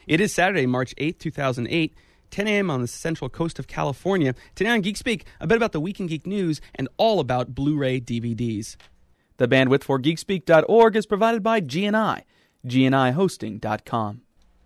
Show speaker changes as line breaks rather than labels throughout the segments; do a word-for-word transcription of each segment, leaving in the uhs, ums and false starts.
It is Saturday, March eighth, two thousand eight, ten a.m. on the central coast of California. Today on Geek Speak, a bit about the week in geek news and all about Blu-ray D V Ds. The bandwidth for geek speak dot org is provided by G N I, G N I hosting dot com.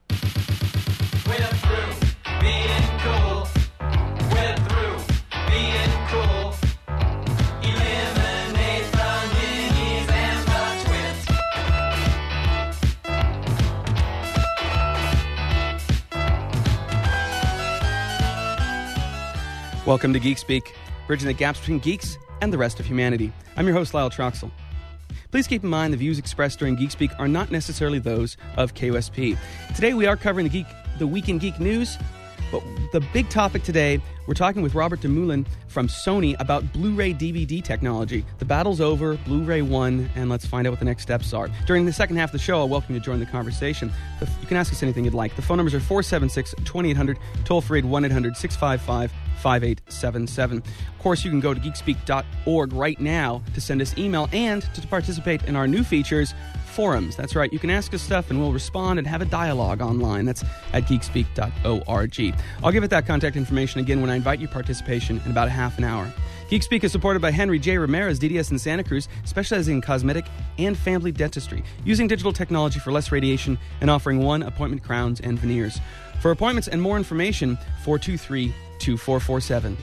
Welcome to Geek Speak, bridging the gaps between geeks and the rest of humanity. I'm your host, Lyle Troxel. Please keep in mind the views expressed during Geek Speak are not necessarily those of K O S P. Today we are covering the geek, the Week in Geek News, but the big topic today, we're talking with Robert DeMoulin from Sony about Blu-ray D V D technology. The battle's over, Blu-ray won, and let's find out what the next steps are. During the second half of the show, I'll welcome you to join the conversation. You can ask us anything you'd like. The phone numbers are four seven six, two eight hundred, toll-free at one eight hundred, six five five, five eight seven seven. Of course, you can go to geek speak dot org right now to send us email and to participate in our new features, forums. That's right. You can ask us stuff and we'll respond and have a dialogue online. That's at geek speak dot org. I'll give it that contact information again when I invite your participation in about a half an hour. Geek Speak is supported by Henry J. Ramirez, D D S in Santa Cruz, specializing in cosmetic and family dentistry, using digital technology for less radiation and offering one appointment crowns and veneers. For appointments and more information, four two three, two four four seven.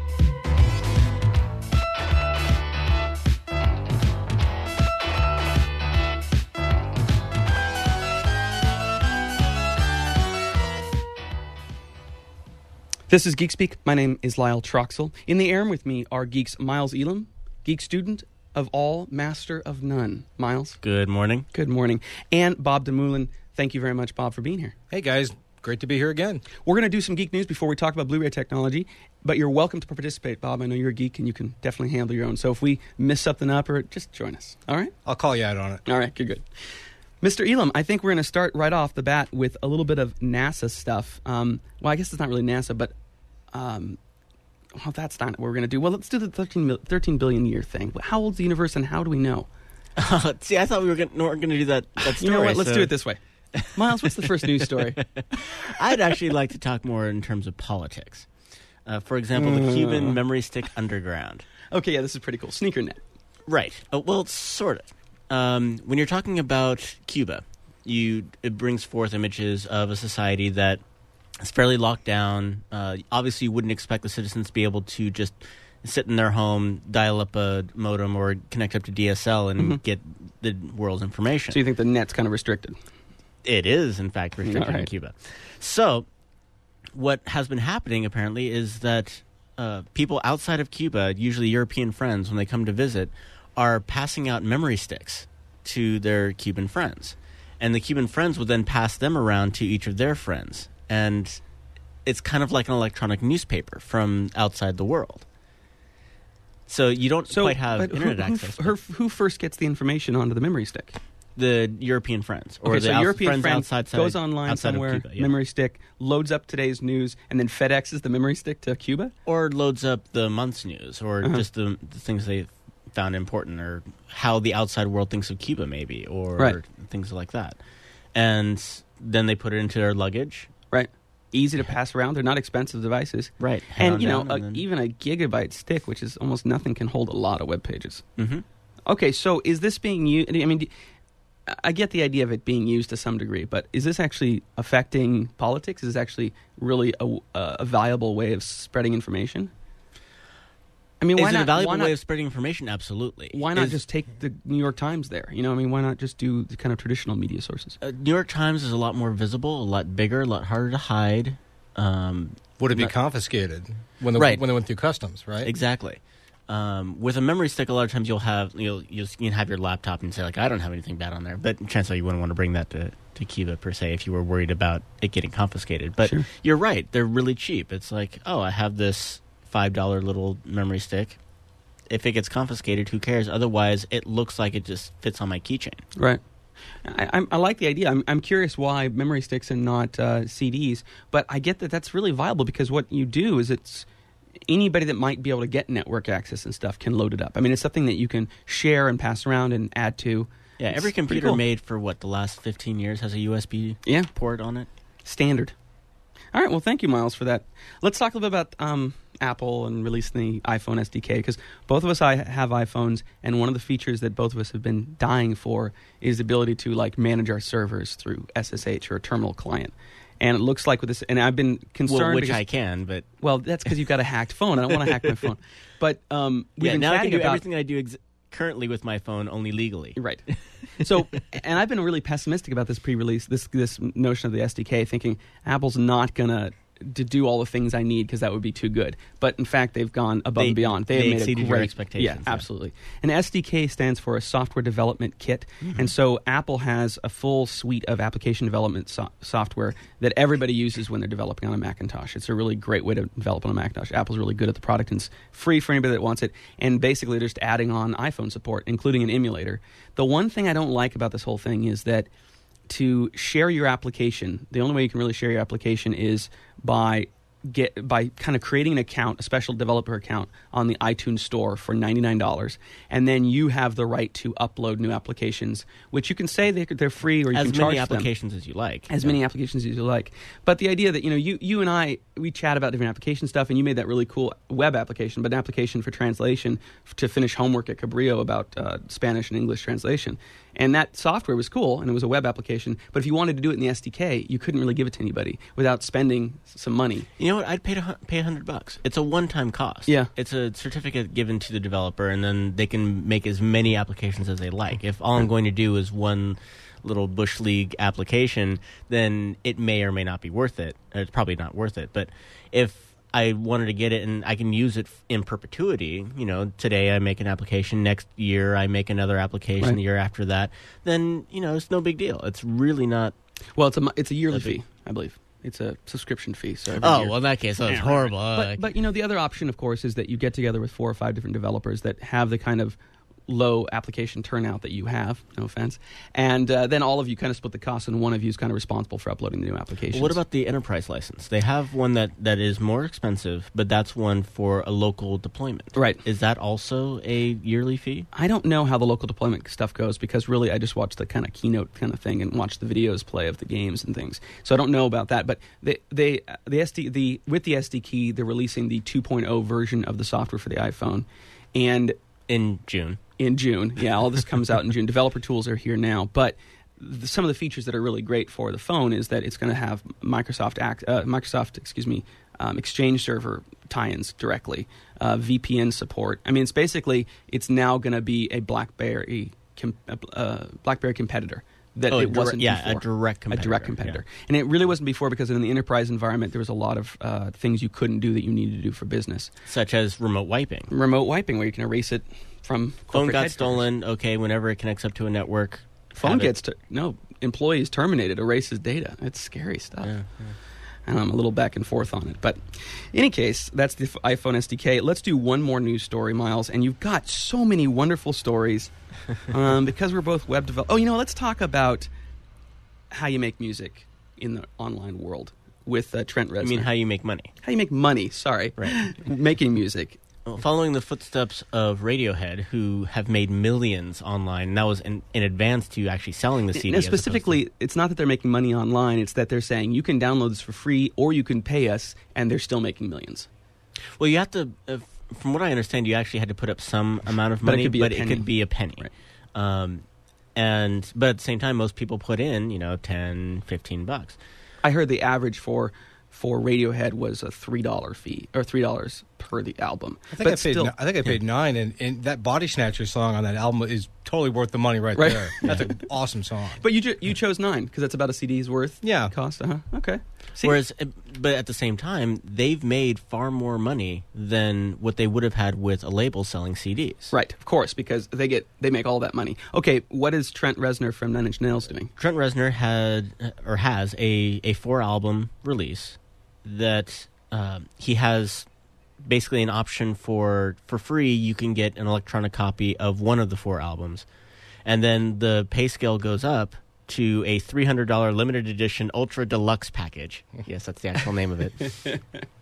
This is Geek Speak. My name is Lyle Troxel. In the air with me are geeks Miles Elam, geek student of all, master of none. Miles.
Good morning.
Good morning. And Bob DeMoulin. Thank you very much, Bob, for being here.
Hey, guys. Great to be here again.
We're going to do some geek news before we talk about Blu-ray technology, but you're welcome to participate, Bob. I know you're a geek and you can definitely handle your own. So if we miss something up, or just join us. All right?
I'll call you out on it.
All right. Good, good. Mister Elam, I think we're going to start right off the bat with a little bit of NASA stuff. Um, well, I guess it's not really NASA, but um, well, that's not what we're going to do. Well, let's do the thirteen, thirteen billion year thing. How old's the universe and how do we know?
Uh, see, I thought we were going to do that, that story.
You know what? Let's
so.
do it this way. Miles, what's the first news story?
I'd actually like to talk more in terms of politics. Uh, for example, the Cuban memory stick underground.
Okay, yeah, this is pretty cool. SneakerNet.
Right. Uh, well, sort of. Um, when you're talking about Cuba, you it brings forth images of a society that is fairly locked down. Uh, obviously, you wouldn't expect the citizens to be able to just sit in their home, dial up a modem, or connect up to D S L and mm-hmm. get the world's information.
So you think the net's kind of restricted?
It is, in fact, restricted
right.
in Cuba. So what has been happening, apparently, is that uh, people outside of Cuba, usually European friends, when they come to visit, are passing out memory sticks to their Cuban friends. And the Cuban friends would then pass them around to each of their friends. And it's kind of like an electronic newspaper from outside the world. So you don't
so,
quite have
but
internet
who,
access.
Who, who first gets the information onto the memory stick?
The European friends. Or
okay,
the
so
outs-
European
friends
friend
outside side,
goes online somewhere,
Cuba, yeah.
memory stick, loads up today's news, and then FedExes the memory stick to Cuba?
Or loads up the month's news, or
uh-huh.
just the, the things they found important, or how the outside world thinks of Cuba, maybe, or
right.
things like that. And then they put it into their luggage.
Right. Easy to pass around. They're not expensive devices.
Right.
And, you know,
and
uh,
then...
even a gigabyte stick, which is almost nothing, can hold a lot of web pages.
Mm-hmm.
Okay, so is this being used? I mean, I get the idea of it being used to some degree, but is this actually affecting politics? Is this actually really a, a viable way of spreading information? I mean, why
is
not,
it a valuable
why not,
way of spreading information? Absolutely.
Why not
is,
just take the New York Times there? You know, I mean, why not just do the kind of traditional media sources?
Uh, New York Times is a lot more visible, a lot bigger, a lot harder to hide. Um,
Would it be
not,
confiscated when they,
right.
when they went through customs, right?
Exactly. Um, with a memory stick, a lot of times you'll have you'll you'll you can have your laptop and say like, I don't have anything bad on there, but chances are you wouldn't want to bring that to, to Cuba per se if you were worried about it getting confiscated. But
sure.
You're right; they're really cheap. It's like, oh, I have this five dollar little memory stick. If it gets confiscated, who cares? Otherwise, it looks like it just fits on my keychain.
Right. I, I, I like the idea. I'm, I'm curious why memory sticks and not uh, C Ds, but I get that that's really viable because what you do is it's anybody that might be able to get network access and stuff can load it up. I mean, it's something that you can share and pass around and add to.
Yeah,
it's
every computer
cool.
made for, what, the last fifteen years has a U S B
yeah.
port on it?
standard. All right, well, thank you, Miles, for that. Let's talk a little bit about um, Apple and releasing the iPhone S D K, because both of us I have iPhones, and one of the features that both of us have been dying for is the ability to like manage our servers through S S H or a terminal client. And it looks like with this, and I've been concerned.
Well, which
because,
I can, but
well, that's because you've got a hacked phone. I don't want to hack my phone, but um, we've
yeah,
been
now I
chatting
can do
about
everything I do ex- currently with my phone, only legally.
Right. So, and I've been really pessimistic about this pre-release, this this notion of the S D K, thinking Apple's not gonna to do all the things I need because that would be too good. But in fact, they've gone above
They-
and beyond.
they
have made
exceeded
a
your
great,
expectations,
Yeah,
yeah.
absolutely. And S D K stands for a software development kit,
Mm-hmm.
and so Apple has a full suite of application development so- software that everybody uses when they're developing on a Macintosh. It's a really great way to develop on a Macintosh. Apple's really good at the product, and it's free for anybody that wants it. And basically, they're just adding on iPhone support, including an emulator. The one thing I don't like about this whole thing is that to share your application, the only way you can really share your application is by get by kind of creating an account, a special developer account on the iTunes store for ninety-nine dollars, and then you have the right to upload new applications, which you can say they're, they're free or you
As
can charge
many
them.
applications as you like.
As
Yeah.
many applications as you like. But the idea that, you know, you, you and I, we chat about different application stuff, and you made that really cool web application, but an application for translation f- to finish homework at Cabrillo about uh, Spanish and English translation. And that software was cool, and it was a web application, but if you wanted to do it in the S D K, you couldn't really give it to anybody without spending s- some money.
You know what? I'd pay a, hu- pay a hundred bucks. It's a one-time cost.
Yeah.
It's a certificate given to the developer, and then they can make as many applications as they like. If all I'm going to do is one little Bush League application, then it may or may not be worth it. It's probably not worth it. But if I wanted to get it and I can use it in perpetuity, you know, today I make an application, next year I make another application,
Right.
the year after that, then, you know, it's no big deal. It's really not.
Well, it's a, mo- it's a yearly
A big-
fee, I believe. It's a subscription fee. So every
Oh,
year.
well, in that case, that was horrible.
But, but you know, the other option, of course, is that you get together with four or five different developers that have the kind of low application turnout that you have, no offense, and uh, then all of you kind of split the cost, and one of you is kind of responsible for uploading the new applications.
What about the enterprise license? They have one that, that is more expensive, but that's one for a local deployment.
Right.
Is that also a yearly fee?
I don't know how the local deployment stuff goes because really I just watch the kind of keynote kind of thing and watch the videos play of the games and things. So I don't know about that. But they they the S D the with the S D key they're releasing the two point oh version of the software for the iPhone, and
In June.
in June. Yeah, all this comes out in June. Developer tools are here now, but the, some of the features that are really great for the phone is that it's going to have Microsoft Act, uh, Microsoft, excuse me, um, Exchange server tie-ins directly, uh, V P N support. I mean, it's basically it's now going to be a BlackBerry com- uh, BlackBerry competitor. That
Oh, a
it
dir-
wasn't
yeah, a
before.
direct
A
competitor,
direct competitor. And it really wasn't before because in the enterprise environment there was a lot of uh, things you couldn't do that you needed to do for business.
Such as remote wiping.
Remote wiping, where you can erase it from
Phone
corporate
got
headquarters.
stolen. Okay, whenever it connects up to a network.
Phone
have it.
gets to no employees terminated, erases data. It's scary stuff.
Yeah,
And I'm a little back and forth on it, but in any case, that's the f- iPhone S D K. Let's do one more news story, Miles. And you've got so many wonderful stories um, because we're both web developers. Oh, you know, let's talk about how you make music in the online world with uh, Trent Reznor.
I mean, how you make money.
how you make money? Sorry,
Right.
making music.
Well, following the footsteps of Radiohead, who have made millions online, and that was in, in advance to actually selling the C D.
Now,
as opposed
specifically, it's not that they're making money online; it's that they're saying you can download this for free, or you can pay us, and they're still making millions.
to- well, you have to. Uh, from what I understand, you actually had to put up some amount of
But it
money,
could be a
but it
penny.
could be a penny.
Right.
Um, and but at the same time, most people put in, you know, ten, fifteen bucks.
I heard the average for for Radiohead was a three dollar fee or three dollars per the album.
I think
but
I paid.
still,
ni- I think I paid nine, and, and that Body Snatcher song on that album is totally worth the money right,
Right.
there. That's an awesome song.
but you ju- you chose nine because that's about a C D's worth.
Yeah.
cost. Uh huh. Okay. See,
Whereas, uh, but at the same time, they've made far more money than what they would have had with a label selling C Ds.
right, of course, because they get they make all that money. Okay, what is Trent Reznor from Nine Inch Nails doing?
Trent Reznor had or has a, a four album release that um, he has basically an option for for free. You can get an electronic copy of one of the four albums, and then the pay scale goes up to a three hundred dollars limited edition ultra deluxe package. Yes, that's the actual name of it.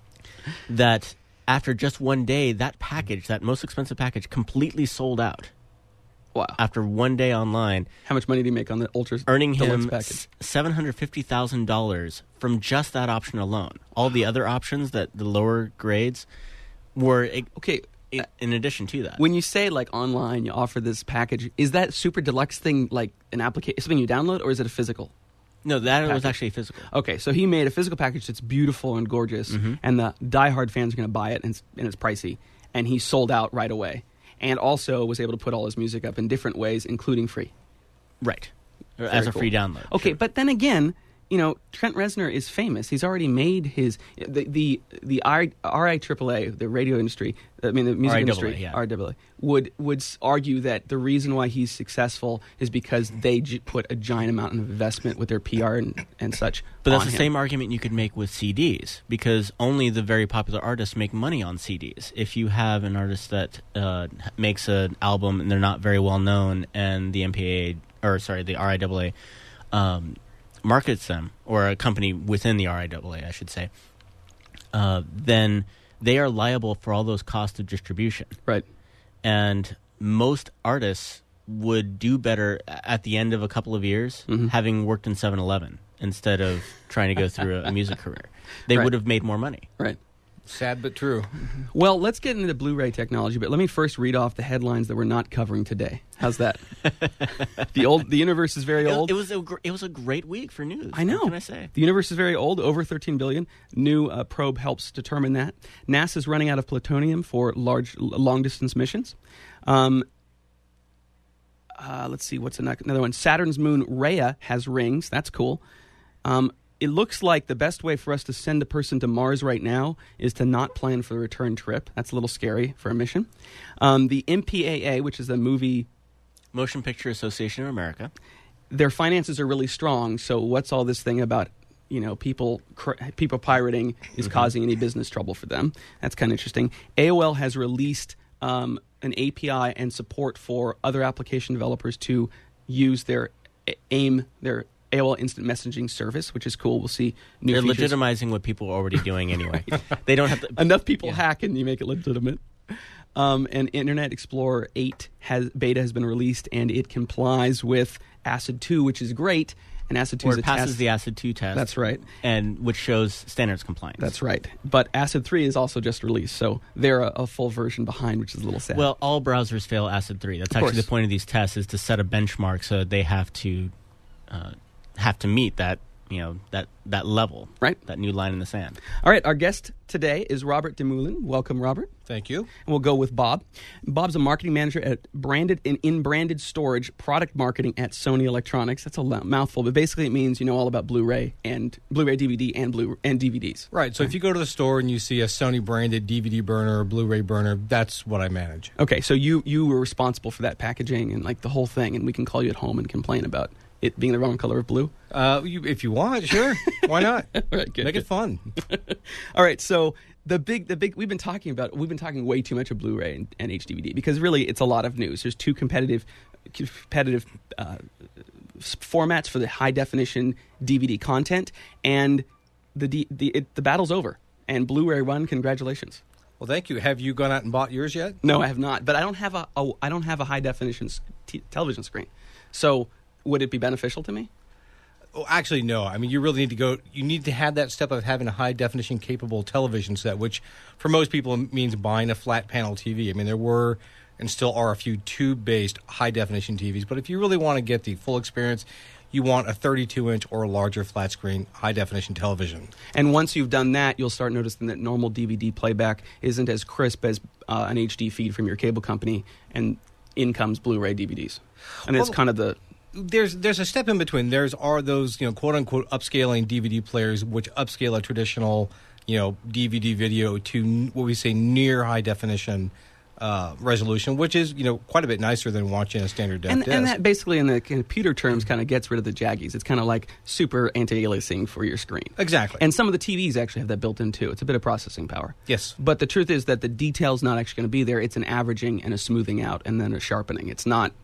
That after just one day, that package, that most expensive package, completely sold out.
Wow.
After one day online,
How much money did he make on the Ultra
earning
Deluxe
him
package?
seven hundred fifty thousand dollars from just that option alone. All the other options, that the lower grades, were i-
Okay,
i- in addition to that.
when you say like online, you offer this package. Is that Super Deluxe thing like an application, something you download, or is it a physical?
no, that was
package.
actually physical.
Okay, so he made a physical package that's beautiful and gorgeous,
Mm-hmm.
and the diehard fans are going to buy it, and it's, and it's pricey. And he sold out right away, and also was able to put all his music up in different ways, including free.
Right. Or
Very
as a
cool.
free download.
Okay,
sure.
but then again, you know, Trent Reznor is famous. He's already made his the the the R I triple A, the radio industry. I mean, the music
R I A A,
industry,
yeah.
R I A A, would would s- argue that the reason why he's successful is because they j- put a giant amount of investment with their P R and, and such.
But that's
on
the
him.
same argument you could make with C Ds, because only the very popular artists make money on C Ds. If you have an artist that uh, makes an album and they're not very well known, and the M P A or sorry, the R I A A um, markets them, or a company within the R I A A, I should say, uh, then they are liable for all those costs of distribution.
Right.
And most artists would do better at the end of a couple of years
Mhm.
having worked in seven eleven instead of trying to go through a, a music career. They
Right.
would have made more money.
Right.
Sad but true.
Well, let's get into the Blu-ray technology, but let me first read off the headlines that we're not covering today. How's that? the old, the universe is very
It,
old.
it was a gr- it was a great week for news.
I know.
What can I say?
The universe is very old, over thirteen billion. New uh, probe helps determine that. NASA's running out of plutonium for large, l- long-distance missions. Um, uh, let's see, what's ano- another one? Saturn's moon Rhea has rings. That's cool. Um, it looks like the best way for us to send a person to Mars right now is to not plan for the return trip. That's a little scary for a mission. Um, the M P A A, which is the movie,
Motion Picture Association of America.
their finances are really strong. So what's all this thing about, you know, people cr- people pirating is causing any business trouble for them? That's kind of interesting. A O L has released um, an A P I and support for other application developers to use their A- AIM, their A O L Instant Messaging service, which is cool. We'll see new
They're
features.
legitimizing what people are already doing anyway. They don't have to.
Enough people
Yeah.
hack and you make it legitimate. Um, and Internet Explorer eight has beta has been released, and it complies with ACID two, which is great. And ACID two
Or
is
it
a
passes
test.
the ACID two test.
That's right.
And which shows standards compliance.
That's right. But ACID three is also just released, so they're a, a full version behind, which is a little sad.
Well, all browsers fail ACID three. That's
Of
actually
course.
the point of these tests, is to set a benchmark so that they have to uh, have to meet that, you know, that that level,
Right.
that new line in the sand.
All right, our guest today is Robert Demoulin. Welcome, Robert.
Thank you.
And we'll go with Bob. Bob's a marketing manager at branded in, in branded storage product marketing at Sony Electronics. That's a lo- mouthful, but basically it means you know all about Blu-ray and Blu-ray D V D and Blu and D V Ds.
Right. So if you go to the store and you see a Sony branded D V D burner or Blu-ray burner, that's what I manage.
Okay, so you you were responsible for that packaging and like the whole thing, and we can call you at home and complain about it being the wrong color of blue.
Uh, you, if you want, sure. Why not?
All right, good,
Make
good.
it fun.
All right, so the big, the big, we've been talking about, we've been talking way too much of Blu-ray and, and H D V D because really it's a lot of news. There's two competitive, competitive uh, s- formats for the high definition D V D content, and the D, the it, the battle's over. And Blu-ray won. Congratulations.
Well, thank you. Have you gone out and bought yours yet?
No, I have not, but I don't have a, a I don't have a high definition s- t- television screen. So would it be beneficial to me?
Oh, actually, no. I mean, you really need to go. You need to have that step of having a high definition capable television set, which for most people means buying a flat panel T V. I mean, there were and still are a few tube based high definition T Vs, but if you really want to get the full experience, you want a thirty-two inch or larger flat screen high definition television.
And once you've done that, you'll start noticing that normal D V D playback isn't as crisp as uh, an H D feed from your cable company, and in comes Blu-ray D V Ds. And it's
Well-
kind of the
There's there's a step in between. There's are those you know quote unquote upscaling D V D players which upscale a traditional you know D V D video to n- what we say near high definition uh, resolution, which is you know quite a bit nicer than watching a standard def
and,
disc.
and that basically in the computer terms kind of gets rid of the jaggies. It's kind of like super anti-aliasing for your screen.
Exactly.
And some of the T Vs actually have that built in too. It's a bit of processing power.
Yes.
But the truth is that the detail's not actually going to be there. It's an averaging and a smoothing out and then a sharpening. It's not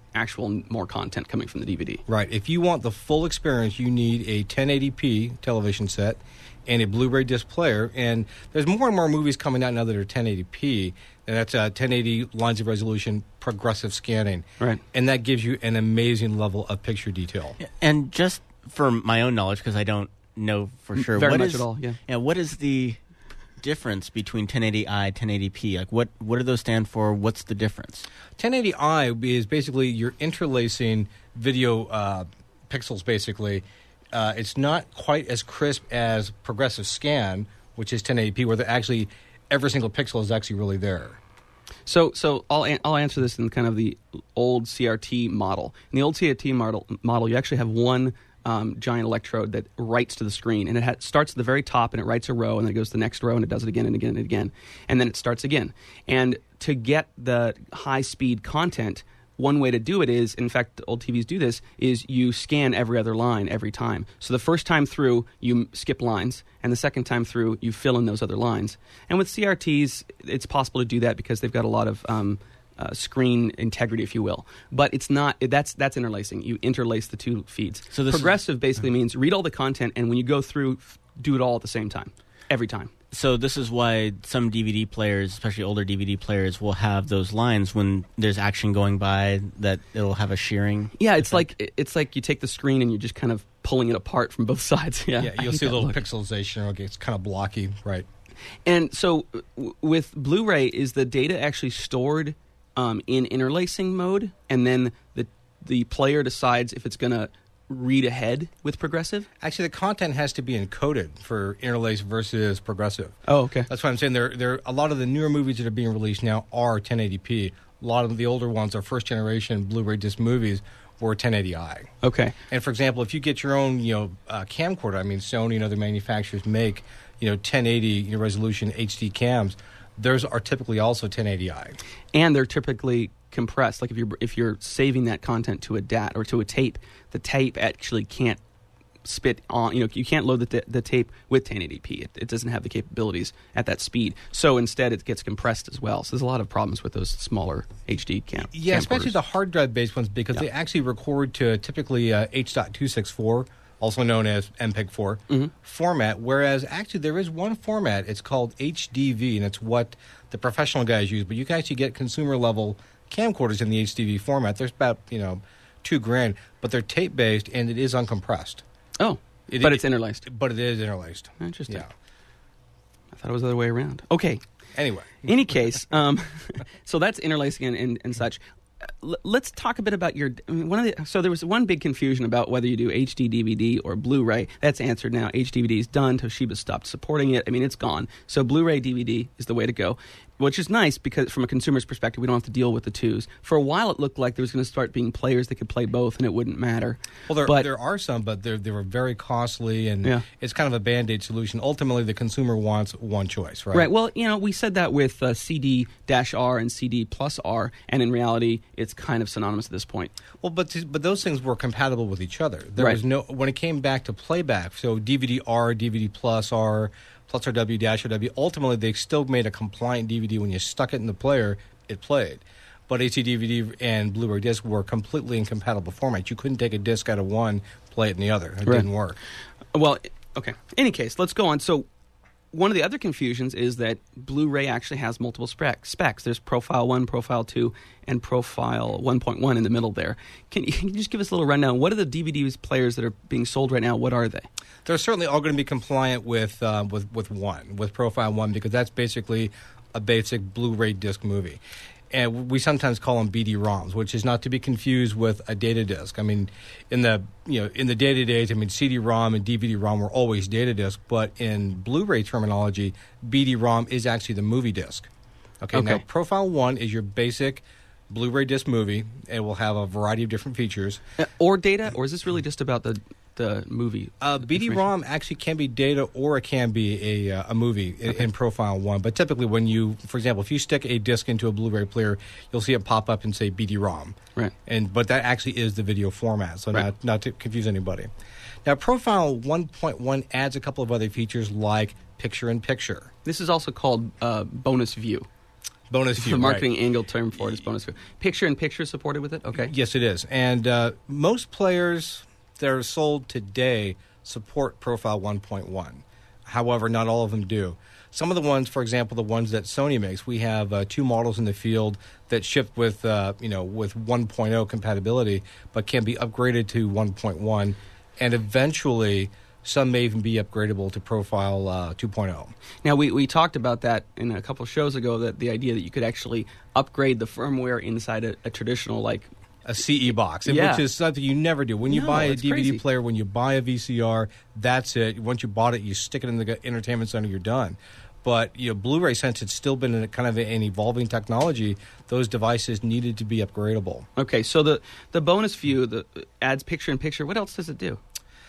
actual more content coming from the D V D.
Right. If you want the full experience, you need a ten eighty p television set and a Blu-ray disc player. And there's more and more movies coming out now that are ten eighty p, and that's uh, ten eighty lines of resolution progressive scanning.
Right.
And that gives you an amazing level of picture detail.
And just for my own knowledge, because I don't know for sure,
Very
what
much
is,
at all, yeah.
yeah, what is the difference between ten eighty i, ten eighty p? Like, what what do those stand for? What's the difference?
ten eighty i is basically you're interlacing video uh, pixels, basically. Uh, it's not quite as crisp as progressive scan, which is ten eighty p, where they're actually every single pixel is actually really there.
So, so I'll an- I'll answer this in kind of the old C R T model. In the old C R T model, model you actually have one um, giant electrode that writes to the screen, and it ha- starts at the very top, and it writes a row, and then it goes to the next row, and it does it again and again and again, and then it starts again. And to get the high-speed content, one way to do it is, in fact, old T Vs do this, is you scan every other line every time. So the first time through, you skip lines, and the second time through, you fill in those other lines. And with C R Ts, it's possible to do that because they've got a lot of um, uh, screen integrity, if you will. But it's not, that's that's interlacing. You interlace the two feeds.
So this
Progressive
is,
basically means read all the content, and when you go through, f- do it all at the same time, every time.
So this is why some D V D players, especially older D V D players, will have those lines when there's action going by, that it'll have a shearing.
Yeah, it's like it's like you take the screen and you're just kind of pulling it apart from both sides. Yeah,
Yeah,
I
you'll
hate
see a
that
little
look.
pixelization. Okay, it's kind of blocky, right?
And so w- with Blu-ray, is the data actually stored um, in interlacing mode, and then the the player decides if it's going to read ahead with progressive?
Actually, the content has to be encoded for interlace versus progressive.
Oh, okay.
That's why I'm saying there. There a lot of the newer movies that are being released now are ten eighty p. A lot of the older ones, our first generation Blu-ray disc movies, were ten eighty i.
Okay.
And for example, if you get your own, you know, uh, camcorder, I mean, Sony and other manufacturers make, you know, ten eighty you know, resolution H D cams. Those are typically also ten eighty i.
And they're typically compressed. Like if you're if you're saving that content to a D A T or to a tape, the tape actually can't spit on. You know, you can't load the the tape with ten eighty p. It, it doesn't have the capabilities at that speed. So instead, it gets compressed as well. So there's a lot of problems with those smaller H D cam.
Yeah, especially
camcorders.
the hard drive based ones, because
Yeah.
they actually record to typically uh, H two sixty-four, also known as M P E G four
Mm-hmm.
format. Whereas actually there is one format. It's called H D V, and it's what the professional guys use. But you can actually get consumer level camcorders in the H D V format. There's about you know two grand, but they're tape based and it is uncompressed.
Oh,
It-
but
it-
it's interlaced.
But it is interlaced.
Interesting.
Yeah.
I thought it was the other way around. Okay.
Anyway,
Any case, um, so that's interlacing and, and, and such. Uh, l- let's talk a bit about your I mean, one of the. So there was one big confusion about whether you do H D D V D or Blu-ray. That's answered now. H D D V D is done. Toshiba stopped supporting it. I mean, it's gone. So Blu-ray D V D is the way to go, which is nice because from a consumer's perspective, we don't have to deal with the twos. For a while, it looked like there was going to start being players that could play both, and it wouldn't matter.
well, there
but,
there are some, but they're they were very costly, and
Yeah.
it's kind of a band aid solution. Ultimately, the consumer wants one choice, right?
Right. Well, you know, we said that with uh, C D R and C D plus R, and in reality, it's kind of synonymous at this point.
Well, but but those things were compatible with each other. There
Right.
was no when it came back to playback. So D V D R, D V D plus R, plus R W, dash R W. Ultimately, they still made a compliant D V D. When you stuck it in the player, it played. But H D D V D and Blu-ray disc were completely incompatible formats. You couldn't take a disc out of one, play it in the other. It
Right.
didn't work.
Well, okay. Any case, let's go on. So one of the other confusions is that Blu-ray actually has multiple spec- specs. There's Profile one, Profile two, and Profile one point one in the middle there. Can you, can you just give us a little rundown? What are the D V D players that are being sold right now? What are they?
They're certainly all going to be compliant with uh, with with one, with Profile One, because that's basically a basic Blu-ray disc movie. And we sometimes call them B D ROMs, which is not to be confused with a data disc. I mean, in the you know in the day to days, I mean, C D ROM and D V D ROM were always data disc, but in Blu-ray terminology, B D ROM is actually the movie disc. Okay,
Okay.
now Profile One is your basic Blu-ray disc movie. It will have a variety of different features.
Uh, or data? Or is this really just about the the movie?
Uh, B D ROM actually can be data, or it can be a uh, a movie in, in Profile One. But typically, when you, for example, if you stick a disc into a Blu-ray player, you'll see it pop up and say B D ROM.
Right.
And but that actually is the video format, so
Right.
not not to confuse anybody. Now, Profile one point one adds a couple of other features like picture-in-picture.
This is also called uh, bonus view.
Bonus view.
The marketing
right.
angle term for it is bonus view. Picture-in-picture supported with it? Okay.
Yes, it is. And uh, most players that are sold today support Profile one point one. However, not all of them do. Some of the ones, for example, the ones that Sony makes, we have uh, two models in the field that ship with, uh, you know, with one point oh compatibility, but can be upgraded to one point one, and eventually some may even be upgradable to Profile uh, two point oh.
Now, we, we talked about that in a couple of shows ago, that the idea that you could actually upgrade the firmware inside a, a traditional, like,
A C E box,
Yeah.
which is something you never do. When you
No,
buy a
it's
D V D
crazy.
player, when you buy a V C R, that's it. Once you bought it, you stick it in the entertainment center, you're done. But you know, Blu-ray, since it's still been in a, kind of an evolving technology, those devices needed to be upgradable.
Okay, so the, the bonus view the adds picture-in-picture. What else does it do?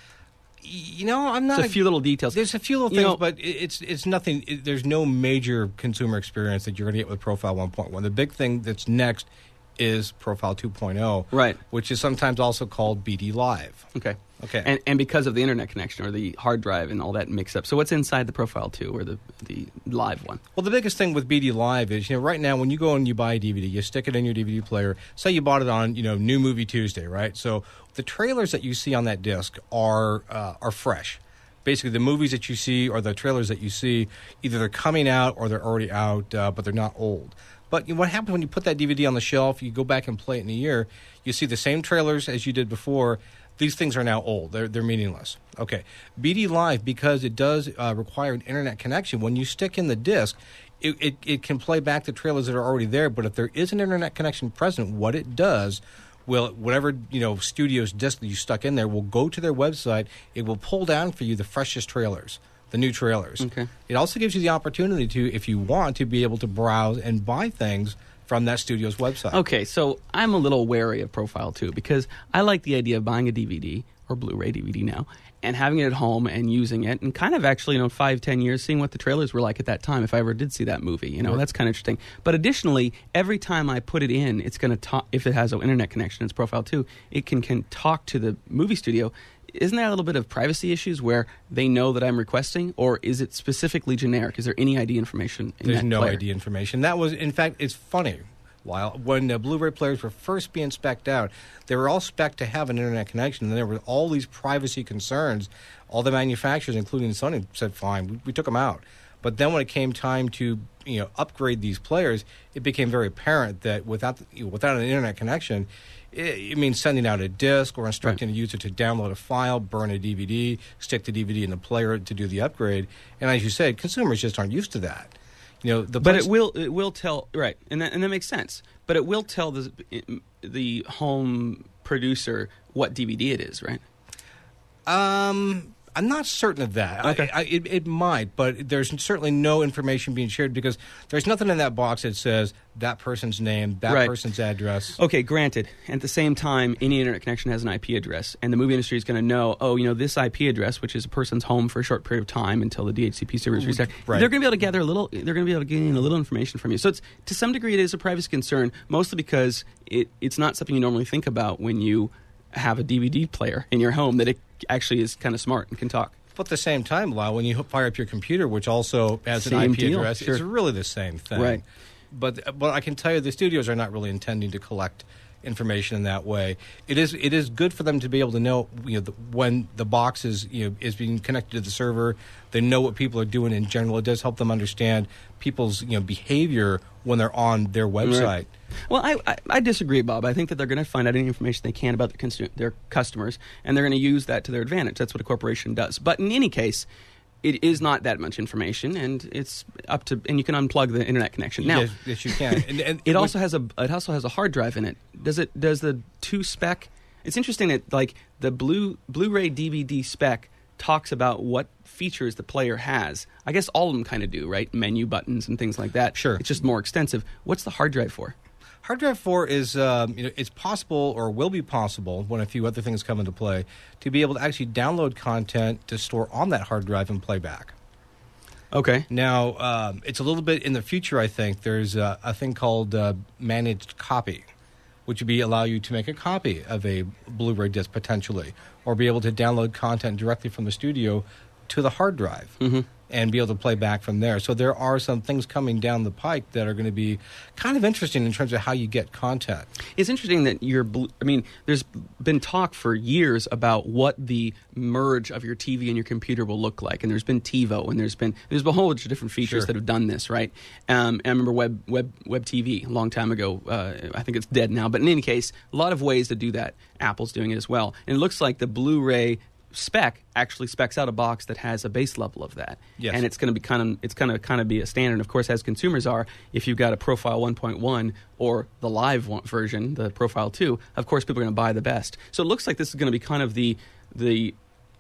You know, I'm not
It's a few little details.
There's a few little
You
things,
know-
but it- it's it's nothing. It, there's no major consumer experience that you're going to get with Profile one point one. The big thing that's next is Profile two point oh,
Right.
which is sometimes also called B D Live.
Okay.
Okay.
And and because of the internet connection or the hard drive and all that mix up. So what's inside the Profile two or the, the live one?
Well, the biggest thing with B D Live is, you know, right now when you go and you buy a D V D, you stick it in your D V D player. Say you bought it on, you know, New Movie Tuesday, right? So the trailers that you see on that disc are uh, are fresh. Basically, the movies that you see or the trailers that you see, either they're coming out or they're already out, uh, but they're not old. But you know, what happens when you put that D V D on the shelf, you go back and play it in a year, you see the same trailers as you did before. These things are now old. They're, they're meaningless. Okay. B D Live, because it does uh, require an internet connection, when you stick in the disc, it, it, it can play back the trailers that are already there. But if there is an internet connection present, what it does will, whatever, you know, studio's disc that you stuck in there will go to their website. It will pull down for you the freshest trailers, the new trailers.
Okay.
It also gives you the opportunity to, if you want, to be able to browse and buy things from that studio's website.
Okay, so I'm a little wary of Profile two because I like the idea of buying a D V D or Blu-ray D V D now and having it at home and using it and kind of actually, you know, five, ten years, seeing what the trailers were like at that time if I ever did see that movie. You know,
Right.
that's kind of interesting. But additionally, every time I put it in, it's going to talk, if it has an internet connection, it's Profile two, it can, can talk to the movie studio. Isn't that a little bit of privacy issues where they know that I'm requesting, or is it specifically generic? Is there any I D information in
There's
that
no
player?
I D information. That was, in fact, it's funny. While when the Blu-ray players were first being spec'd out, they were all spec'd to have an internet connection, and there were all these privacy concerns. All the manufacturers, including Sony, said, "Fine, we, we took them out." But then, when it came time to you know upgrade these players, it became very apparent that without you know, without an internet connection, it, it means sending out a disc or instructing
Right.
a user to download a file, burn a D V D, stick the D V D in the player to do the upgrade. And as you said, consumers just aren't used to that. You know, the
But
place-
it will it will tell right, and that and that makes sense. But it will tell the the home producer what D V D it is, right?
Um, I'm not certain of that.
Okay.
I, I, it, it might, but there's certainly no information being shared because there's nothing in that box that says that person's name, that
Right.
person's address.
Okay, granted. At the same time, any internet connection has an I P address, and the movie industry is going to know, oh, you know, this I P address, which is a person's home for a short period of time until the D H C P servers restart.
Right.
They're going to be able to gather a little. They're going to be able to gain a little information from you. So it's to some degree, it is a privacy concern, mostly because it, it's not something you normally think about when you have a D V D player in your home. That it actually is kind of smart and can talk.
But at the same time, Lyle, when you fire up your computer, which also has an
Same
I P
deal,
address,
sure.
it's really the same thing.
Right.
But but I can tell you, the studios are not really intending to collect information in that way. It is it is good for them to be able to know, you know, the, when the box is you know is being connected to the server. They know what people are doing in general. It does help them understand people's you know behavior when they're on their website.
Right. Well, I, I I disagree, Bob. I think that they're going to find out any information they can about their, consu- their customers, and they're going to use that to their advantage. That's what a corporation does. But in any case, it is not that much information, and it's up to and you can unplug the internet connection. Now,
yes, yes, you can. And, and
it also has a it also has a hard drive in it. Does it? Does the two spec? It's interesting that like the blue Blu-ray D V D spec talks about what features the player has. I guess all of them kind of do, right? Menu buttons and things like that.
Sure.
It's just more extensive. What's the hard drive for?
Hard Drive four is, um, you know, it's possible or will be possible when a few other things come into play to be able to actually download content to store on that hard drive and play back.
Okay.
Now, um, it's a little bit in the future, I think. There's uh, a thing called uh, managed copy, which would be allow you to make a copy of a Blu-ray disc potentially, or be able to download content directly from the studio to the hard drive.
Mm-hmm.
And be able to play back from there. So there are some things coming down the pike that are going to be kind of interesting in terms of how you get content.
It's interesting that you're, I mean, there's been talk for years about what the merge of your T V and your computer will look like. And there's been TiVo, and there's been, there's a whole bunch of different features
Sure.
that have done this, right? Um, and I remember Web, Web, Web T V a long time ago. Uh, I think it's dead now. But in any case, a lot of ways to do that. Apple's doing it as well. And it looks like the Blu-ray spec actually specs out a box that has a base level of that.
Yes.
And it's going to be kind of it's going to kind of be a standard. And of course, as consumers are, if you've got a Profile one point one or the live one version, the Profile two, of course people are going to buy the best. So it looks like this is going to be kind of the the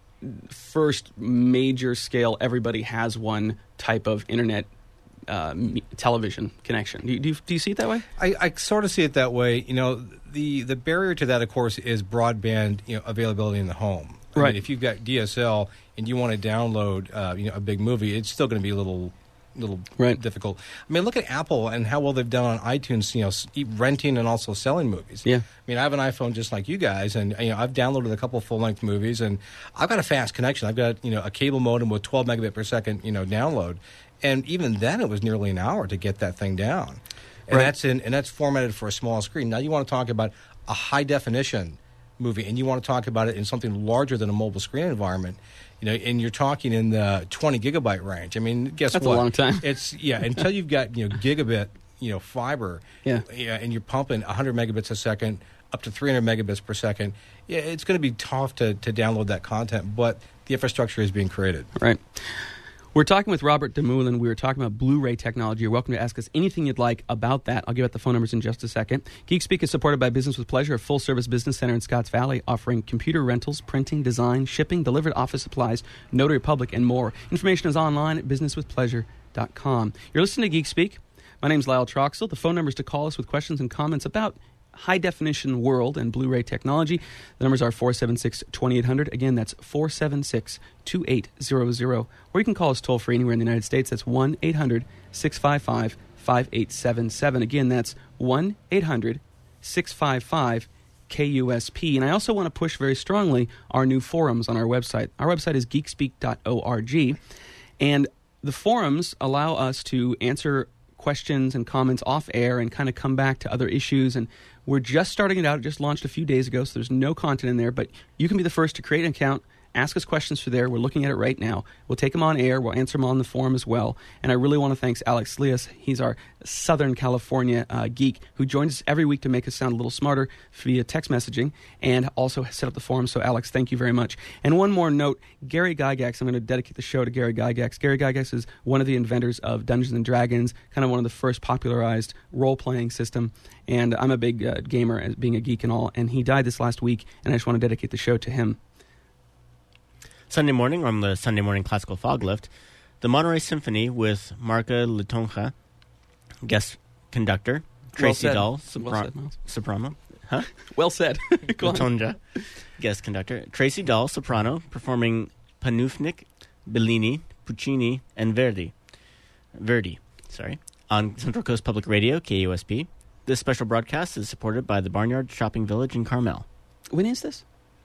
first major scale everybody has one type of internet uh, me- television connection. Do you, do you do you see it that way?
I, I sort of see it that way. You know, the the barrier to that, of course, is broadband you know availability in the home. I
Right.
mean, if you've got D S L and you want to download, uh, you know, a big movie, it's still going to be a little, little
Right.
difficult. I mean, look at Apple and how well they've done on iTunes. You know, s- renting and also selling movies.
Yeah.
I mean, I have an iPhone just like you guys, and you know, I've downloaded a couple full length movies, and I've got a fast connection. I've got you know a cable modem with twelve megabit per second, you know, download, and even then, it was nearly an hour to get that thing down. And
Right.
that's in and that's formatted for a small screen. Now you want to talk about a high definition movie, and you want to talk about it in something larger than a mobile screen environment, you know, and you're talking in the twenty gigabyte range. I mean, guess
That's a
what?
long time.
It's yeah, until you've got you know gigabit, you know, fiber,
Yeah.
yeah, and you're pumping one hundred megabits a second up to three hundred megabits per second. Yeah, it's going to be tough to to download that content, but the infrastructure is being created.
Right. We're talking with Robert Dumoulin. We were talking about Blu-ray technology. You're welcome to ask us anything you'd like about that. I'll give out the phone numbers in just a second. GeekSpeak is supported by Business with Pleasure, a full-service business center in Scotts Valley, offering computer rentals, printing, design, shipping, delivered office supplies, notary public, and more. Information is online at business with pleasure dot com. You're listening to GeekSpeak. My name's Lyle Troxel. The phone numbers to call us with questions and comments about high-definition world and Blu-ray technology. The numbers are four seven six, two eight zero zero. Again, that's four seven six, two eight zero zero. Or you can call us toll-free anywhere in the United States. That's one eight hundred, six five five, five eight seven seven. Again, that's one eight hundred, six five five, K U S P. And I also want to push very strongly our new forums on our website. Our website is geekspeak dot org. And the forums allow us to answer questions and comments off air and kind of come back to other issues. And we're just starting it out. It just launched a few days ago, so there's no content in there. But you can be the first to create an account, ask us questions through there. We're looking at it right now. We'll take them on air. We'll answer them on the forum as well. And I really want to thank Alex Slias. He's our Southern California uh, geek who joins us every week to make us sound a little smarter via text messaging and also set up the forum. So, Alex, thank you very much. And one more note, Gary Gygax. I'm going to dedicate the show to Gary Gygax. Gary Gygax is one of the inventors of Dungeons and Dragons, kind of one of the first popularized role-playing system. And I'm a big uh, gamer, as being a geek and all. And he died this last week, and I just want to dedicate the show to him.
Sunday morning on the Sunday Morning Classical Fog Lift, the Monterey Symphony with Marca Litonja, guest conductor, Tracy
said.
Dahl,
Well
sopra-
said, Miles.
soprano, huh?
Well said. Go on.
Litonja, guest conductor, Tracy Dahl, soprano, performing Panufnik, Bellini, Puccini, and Verdi. Verdi, sorry, on Central Coast Public Radio, K U S P. This special broadcast is supported by the Barnyard Shopping Village in Carmel.
When is this?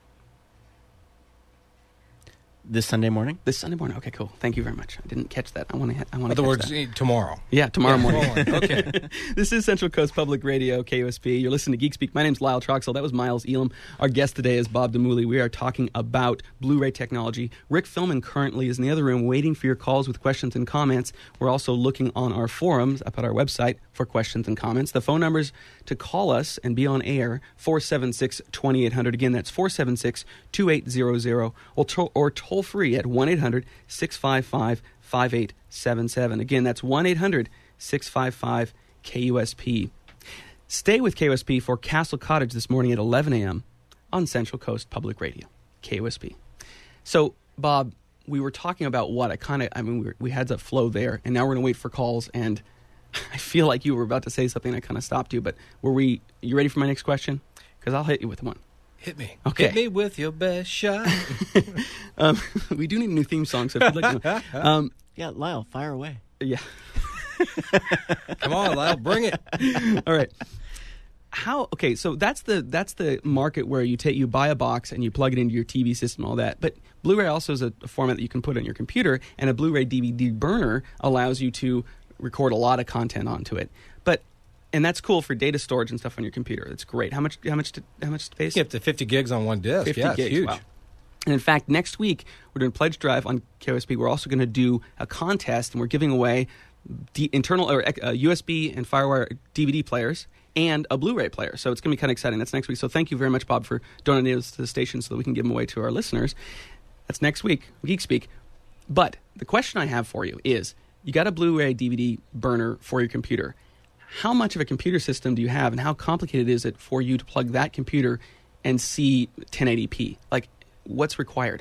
This Sunday morning?
This Sunday morning. Okay, cool. Thank you very much. I didn't catch that. I want to. I want
In
to.
other
catch
words,
that.
eh, tomorrow.
Yeah, tomorrow morning.
Okay.
This is Central Coast Public Radio, K U S P. You're listening to Geek Speak. My name's Lyle Troxel. That was Miles Elam. Our guest today is Bob Dumoulin. We are talking about Blu-ray technology. Rick Philman currently is in the other room waiting for your calls with questions and comments. We're also looking on our forums up at our website for questions and comments. The phone numbers to call us and be on air, four seven six, two eight zero zero. Again, that's four seven six, two eight zero zero. Or, to- or toll free at one eight hundred, six five five, five eight seven seven. Again, that's one eight hundred, six five five, K U S P. Stay with K U S P for Castle Cottage this morning at eleven a.m. on Central Coast Public Radio, K U S P. So, Bob, we were talking about what? I kind of, I mean, we, were, we had that flow there, and now we're going to wait for calls, and I feel like you were about to say something, and I kind of stopped you, but were we, you ready for my next question? Because I'll hit you with one.
Hit me.
Okay.
Hit me with your best shot.
Um, we do need a new theme song, so if you'd like to. Um,
Yeah, Lyle, fire away.
yeah.
Come on, Lyle, bring it.
All right. how? Okay, so that's the that's the market where you take you buy a box and you plug it into your T V system, all that. But Blu-ray also is a, a format that you can put on your computer, and a Blu-ray D V D burner allows you to record a lot of content onto it. But and that's cool for data storage and stuff on your computer. That's great. How much? How much? How much space?
You get up to fifty gigs on one disc.
fifty
yeah, it's
gigs.
huge.
Wow. And in fact, next week we're doing Pledge Drive on K O S P. We're also going to do a contest, and we're giving away D- internal or uh, U S B and FireWire D V D players and a Blu-ray player. So it's going to be kind of exciting. That's next week. So thank you very much, Bob, for donating those to the station so that we can give them away to our listeners. That's next week, Geek Speak. But the question I have for you is, you got a Blu-ray D V D burner for your computer. How much of a computer system do you have, and how complicated is it for you to plug that computer and see ten eighty p? Like, what's required?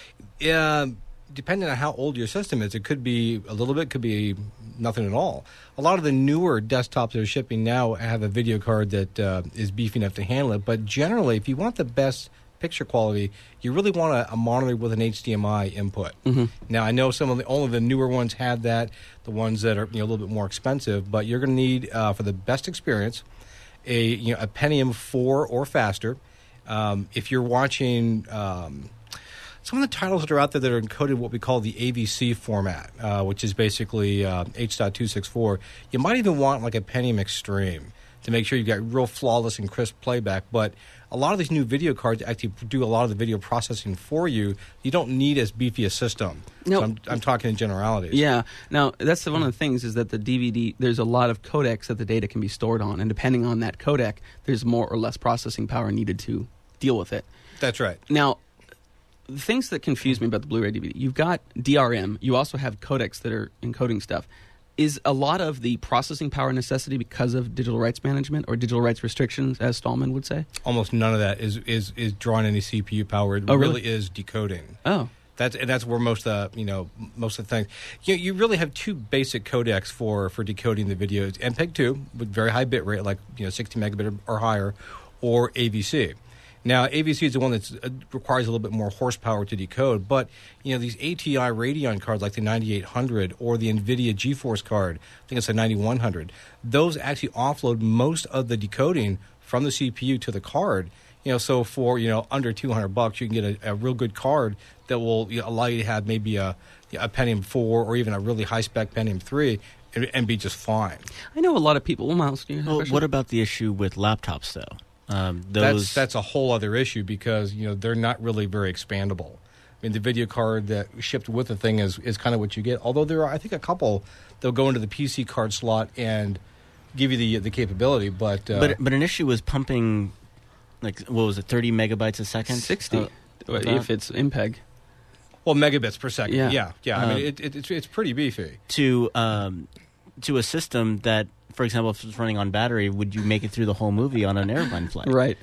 Yeah, depending on how old your system is, it could be a little bit, could be nothing at all. A lot of the newer desktops that are shipping now have a video card that uh, is beefy enough to handle it. But generally, if you want the best picture quality, you really want a, a monitor with an H D M I input. Mm-hmm. Now, I know some of the only the newer ones have that, the ones that are you know, a little bit more expensive, but you're going to need, uh, for the best experience, a you know a Pentium four or faster. Um, if you're watching um, some of the titles that are out there that are encoded what we call the A V C format, uh, which is basically uh, H two sixty-four, you might even want like a Pentium Extreme to make sure you've got real flawless and crisp playback. But a lot of these new video cards actually do a lot of the video processing for you. You don't need as beefy a system.
No.
So I'm, I'm talking in generalities.
Yeah. Now, that's the, one of the things is that the D V D, there's a lot of codecs that the data can be stored on. And depending on that codec, there's more or less processing power needed to deal with it.
That's right.
Now, the things that confuse me about the Blu-ray D V D, you've got D R M. You also have codecs that are encoding stuff. Is a lot of the processing power necessity because of digital rights management or digital rights restrictions, as Stallman would say?
Almost none of that is is, is drawing any C P U power. It
Oh,
really?
really?
is decoding.
Oh.
That's and that's where most of the, you know most of the things. You you really have two basic codecs for, for decoding the videos: M P E G two with very high bit rate, like you know sixty megabit or, or higher, or A V C. Now, A V C is the one that uh, requires a little bit more horsepower to decode, but you know these A T I Radeon cards like the ninety-eight hundred or the NVIDIA GeForce card, I think it's a ninety-one hundred, those actually offload most of the decoding from the C P U to the card. You know, so for you know under two hundred bucks, you can get a, a real good card that will you know, allow you to have maybe a, a Pentium four or even a really high spec Pentium three and, and be just fine.
I know a lot of people. Well, Miles, do you have a
Well,
question?
what about the issue with laptops, though? Um, those
That's that's a whole other issue because you know they're not really very expandable. I mean, the video card that shipped with the thing is, is kind of what you get. Although there are, I think, a couple that'll go into the P C card slot and give you the the capability. But uh,
but but an issue was pumping, like what was it, thirty megabytes a second?
sixty,
Uh,
if it's M P E G.
well, megabits per second.
Yeah.
yeah, yeah. I
Um,
mean, it, it, it's it's pretty beefy.
to um, to a system that, for example, if it's running on battery, would you make it through the whole movie on an airline flight?
Right.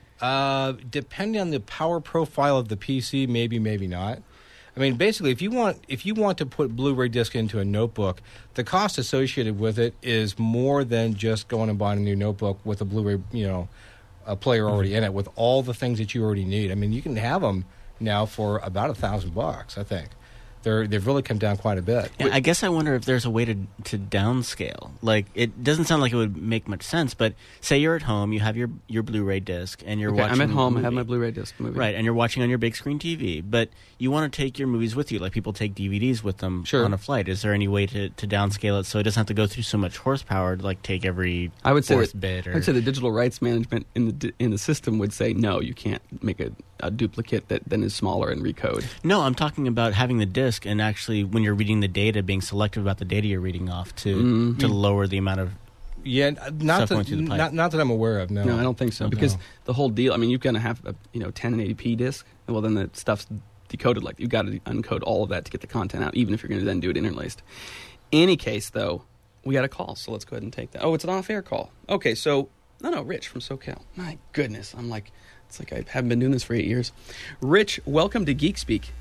Uh, depending on the power profile of the P C, maybe, maybe not. I mean, basically, if you want if you want to put Blu-ray disc into a notebook, the cost associated with it is more than just going and buying a new notebook with a Blu-ray, you know, a player already mm-hmm. in it with all the things that you already need. I mean, you can have them now for about a thousand bucks. I think they're they've really come down quite a bit.
Yeah, I guess I wonder if there's a way to to downscale. Like, it doesn't sound like it would make much sense, but say you're at home, you have your, your Blu-ray disc, and you're
Okay,
watching
I'm at home.
a
I have
movie.
my Blu-ray disc movie.
Right, and you're watching on your big screen T V, but you want to take your movies with you, like people take D V Ds with them
Sure.
on a flight. Is there any way to, to downscale it so it doesn't have to go through so much horsepower to like take every
I would say
fourth
that,
bit? Or...
I'd say the digital rights management in the di- in the system would say no, you can't make a, a duplicate that then is smaller and recode.
No, I'm talking about having the disc and actually when you're reading the data, being selective about the data you're reading off to
Mm-hmm.
to lower the amount of
Yeah, not
Stuff going
that,
through the pipe.
not not that I'm aware of. No,
No, I don't think so
Okay.
because
No.
the whole deal. I mean, you're going to have a you know ten eighty p disc. Well, then the stuff's decoded. Like you've got to uncode all of that to get the content out, even if you're going to then do it interlaced. Any case, though, we got a call, so let's go ahead and take that. Oh, it's an off-air call. Okay, so no, no, Rich from SoCal. My goodness, I'm like, it's like I haven't been doing this for eight years. Rich, welcome to Geek Speak.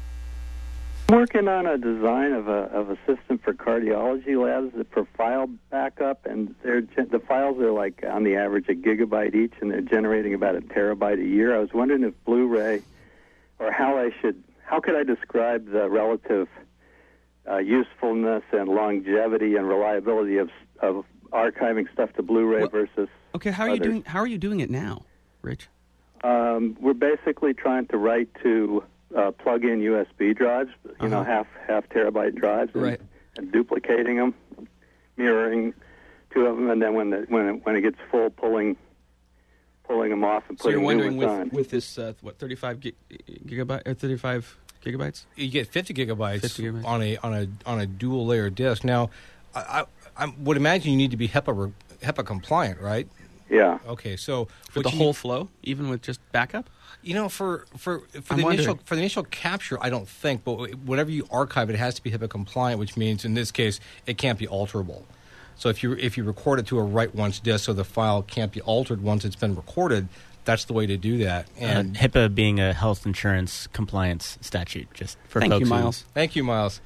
I'm working on a design of a of a system for cardiology labs for file backup, and they're gen- the files are like on the average a gigabyte each, and they're generating about a terabyte a year. I was wondering if Blu-ray, or how I should, how could I describe the relative uh, usefulness and longevity and reliability of of archiving stuff to Blu-ray
Well-
versus
Okay, how are you
others.
doing? How are you doing it now, Rich?
Um, we're basically trying to write to uh, plug-in U S B drives, you
Uh-huh.
know, half half terabyte drives, and,
Right.
and duplicating them, mirroring two of them, and then when the, when it, when it gets full, pulling pulling them off and
So you're
putting new
wondering
ones
with
on.
with this uh, what thirty-five gig, gigabyte or thirty-five gigabytes?
You get fifty gigabytes,
fifty gigabytes.
on a on a on a dual layer disk. Now, I, I, I would imagine you need to be HEPA re, HEPA compliant, right?
Yeah.
Okay, so
For
what
the
you
whole
need-
flow, even with just backup?
you know, for for for
I'm
the
wondering.
initial for the initial capture, I don't think, but whatever you archive, it has to be HEPA compliant, which means in this case it can't be alterable. So if you if you record it to a write once disk, so the file can't be altered once it's been recorded, that's the way to do that.
And
And
HIPAA being a health insurance compliance statute, just for
Thank
folks
you,
who-
Miles.
thank you, Miles.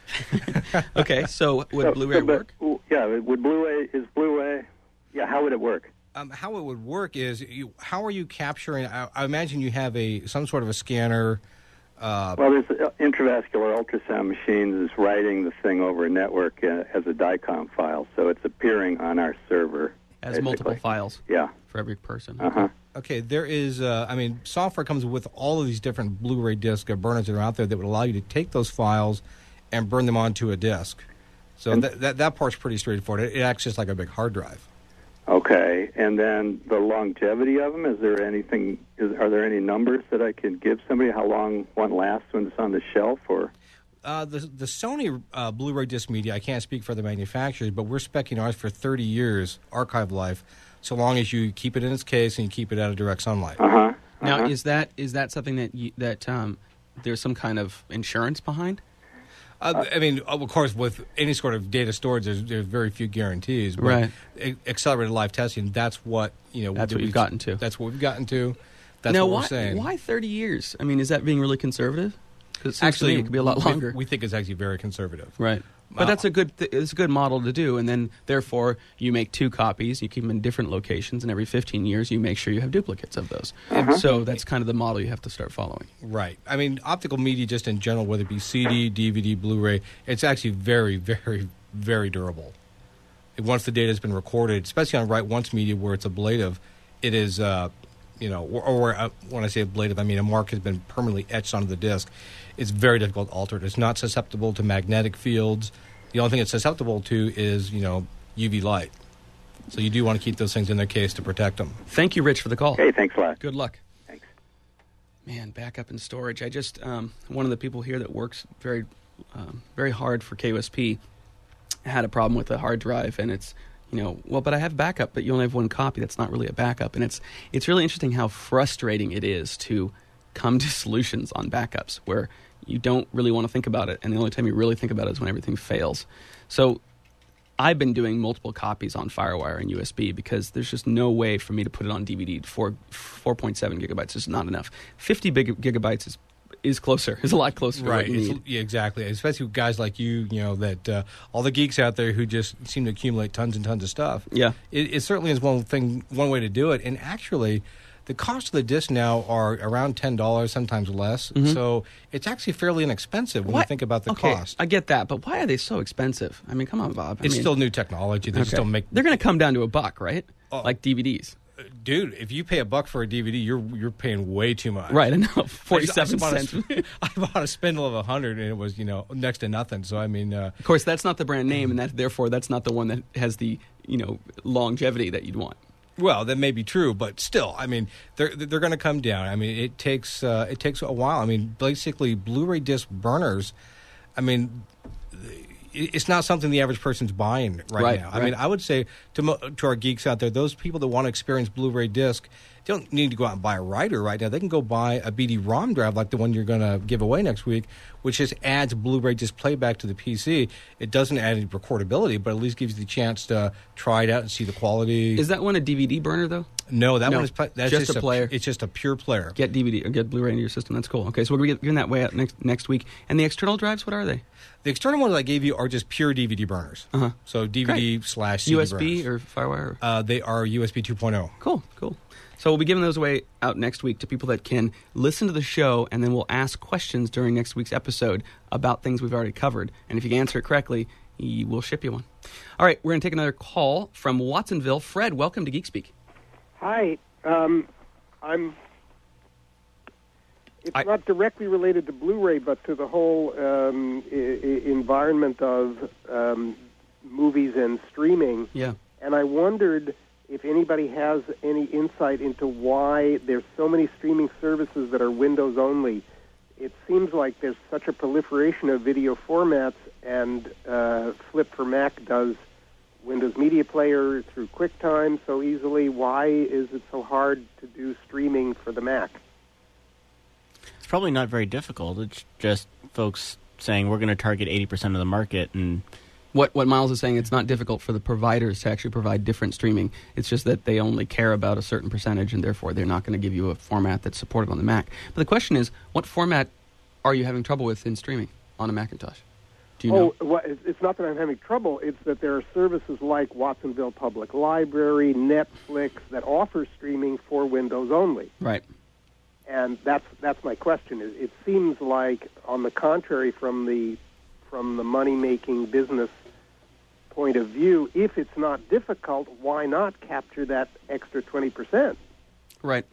Okay, so would
So-
Blu-ray
so, but,
work?
w- Yeah, would Blu-ray is Blu-ray? Yeah, how would it work?
Um, how it would work is, you, how are you capturing? I, I imagine you have a some sort of a scanner. Uh,
Well, there's uh, intravascular ultrasound machines is writing the thing over a network uh, as a DICOM file, so it's appearing on our server.
As
basically.
multiple files
Yeah.
for every person.
Uh-huh.
Okay, there is, uh, I mean, software comes with all of these different Blu-ray disc uh, burners that are out there that would allow you to take those files and burn them onto a disc. So
And-
that, that that part's pretty straightforward. It, it acts just like a big hard drive.
Okay, and then the longevity of them. Is there anything? Is, are there any numbers that I can give somebody? How long one lasts when it's on the shelf? Or
Uh, the the Sony uh, Blu-ray disc media, I can't speak for the manufacturers, but we're specing ours for thirty years archive life, so long as you keep it in its case and you keep it out of direct sunlight.
uh huh.
Now,
uh-huh.
is that is that something that you, that um, there's some kind of insurance behind?
Uh, I mean, of course, with any sort of data storage, there's, there's very few guarantees. But
Right.
a- accelerated live testing, that's what, you know.
That's
that
what you've
we've-
gotten to.
That's what we've gotten to. That's
now,
what
why
we're saying.
why thirty years? I mean, is that being really conservative? Because
Actually,
it could be a lot
we-
longer.
We think it's actually very conservative.
Right. But
Uh,
that's a good th- it's a good model to do, and then therefore you make two copies, you keep them in different locations, and every fifteen years you make sure you have duplicates of those. So that's kind of the model you have to start following.
Right. I mean, optical media just in general, whether it be C D, D V D, Blu-ray, it's actually very, very, very durable. Once the data has been recorded, especially on write once media where it's ablative, it is, uh, you know, or, or uh, when I say ablative, I mean a mark has been permanently etched onto the disc. It's very difficult to alter it. It's not susceptible to magnetic fields. The only thing it's susceptible to is, you know, U V light. So you do want to keep those things in their case to protect them.
Thank you, Rich, for the call.
Hey, thanks a lot.
Good luck.
Thanks.
Man, backup and storage. I just um, one of the people here that works very, um, very hard for K U S P had a problem with a hard drive, and it's you know well, but I have backup, but you only have one copy. That's not really a backup, and it's it's really interesting how frustrating it is to come to solutions on backups where you don't really want to think about it, and the only time you really think about it is when everything fails. So I've been doing multiple copies on FireWire and U S B because there's just no way for me to put it on D V D. Four, four point seven gigabytes is not enough. fifty big, gigabytes is is closer, is a lot closer to what you
It's-
need.
yeah, exactly. Especially with guys like you, you know, that uh, all the geeks out there who just seem to accumulate tons and tons of stuff.
Yeah.
It, it certainly is one thing, one way to do it. And actually, the cost of the disc now are around ten dollars, sometimes less. So it's actually fairly inexpensive when
Why-
you think about the
okay,
cost.
I get that, but why are they so expensive? I mean, come on, Bob. I
it's
mean,
still new technology. They just
okay.
don't make.
They're going to come down to a buck, right?
Oh.
Like D V Ds.
Dude, if you pay a buck for a D V D, you're you're paying way too much.
Right, I know.
I just-
forty-seven
I
cents.
bought a, I bought a spindle of a hundred, and it was, you know, next to nothing. So I mean, uh,
Of course, that's not the brand name, and that therefore that's not the one that has the you know longevity that you'd want.
well, that may be true, but still, I mean, they're they're going to come down. I mean, it takes uh, it takes a while. I mean, basically, Blu-ray disc burners. I mean, it's not something the average person's buying right,
Right,
now. I
right.
mean, I would say to mo- to our geeks out there, those people that want to experience Blu-ray disc, they don't need to go out and buy a writer right now. They can go buy a B D ROM drive like the one you're going to give away next week, which just adds Blu-ray disc playback to the P C. It doesn't add any recordability, but at least gives you the chance to try it out and see the quality.
Is that one a D V D burner though?
No, that
No,
one is pla- that's
just
just,
a player.
It's just a pure player.
Get D V D or get Blu-ray into your system. That's cool. Okay, so we're going to giving that way out next next week. And the external drives, what are they?
The external ones I gave you are just pure D V D burners.
Uh-huh.
So D V D slash C D
U S B
burners.
or FireWire?
Uh, they are U S B two point oh.
Cool, cool. So we'll be giving those away out next week to people that can listen to the show, and then we'll ask questions during next week's episode about things we've already covered. And if you can answer it correctly, we'll ship you one. All right, we're going to take another call from Watsonville. Fred, welcome to Geek Speak.
Hi. Um, I'm. It's
I-
not directly related to Blu-ray, but to the whole um, I- I- environment of um, movies and streaming.
Yeah.
And I wondered if anybody has any insight into why there's so many streaming services that are Windows only. It seems like there's such a proliferation of video formats, and uh, Flip for Mac does Windows Media Player through QuickTime so easily. Why is it so hard to do streaming for the Mac?
It's probably not very difficult. It's just folks saying we're going to target eighty percent of the market. And
What what Miles is saying, it's not difficult for the providers to actually provide different streaming. It's just that they only care about a certain percentage, and therefore they're not going to give you a format that's supported on the Mac. But the question is, what format are you having trouble with in streaming on a Macintosh? Do you know?
Oh, well, it's it's not that I'm having trouble. It's that there are services like Watsonville Public Library, Netflix, that offer streaming for Windows only.
Right.
And that's that's my question. It, it seems like, on the contrary, from the from the money-making business point of view, if it's not difficult, why not capture that extra twenty percent?
Right.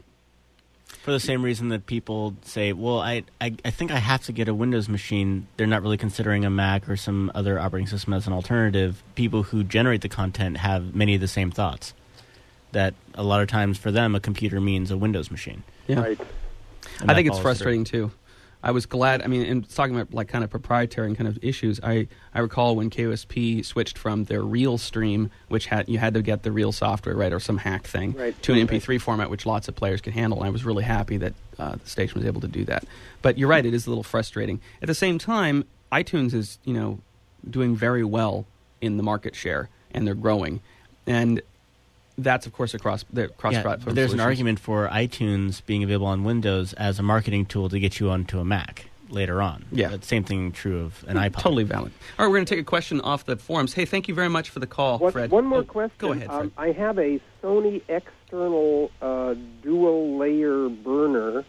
for the same reason that people say, well, I, I, I think I have to get a Windows machine. They're not really considering a Mac or some other operating system as an alternative. People who generate the content have many of the same thoughts. That a lot of times for them, a computer means a Windows machine.
Yeah.
Right.
And
I
that
think it's
follows
frustrating too. I was glad. I mean, in talking about like kind of proprietary and kind of issues, I, I recall when K O S P switched from their Real Stream, which had you had to get the Real software, right, or some hack thing,
Right.
to an M P three format, which lots of players could handle. And I was really happy that uh, the station was able to do that. But you're right; it is a little frustrating. At the same time, iTunes is you know doing very well in the market share, and they're growing, and that's of course across the cross
Yeah,
platform.
but there's an
solutions.
argument for iTunes being available on Windows as a marketing tool to get you onto a Mac later on.
Yeah.
But same thing true of an iPod.
Totally valid. All right, we're going to take a question off the forums. Hey, thank you very much for the call,
One,
Fred.
one more
Oh,
question.
Go ahead, Fred.
Um, I have a Sony external uh, dual-layer burner,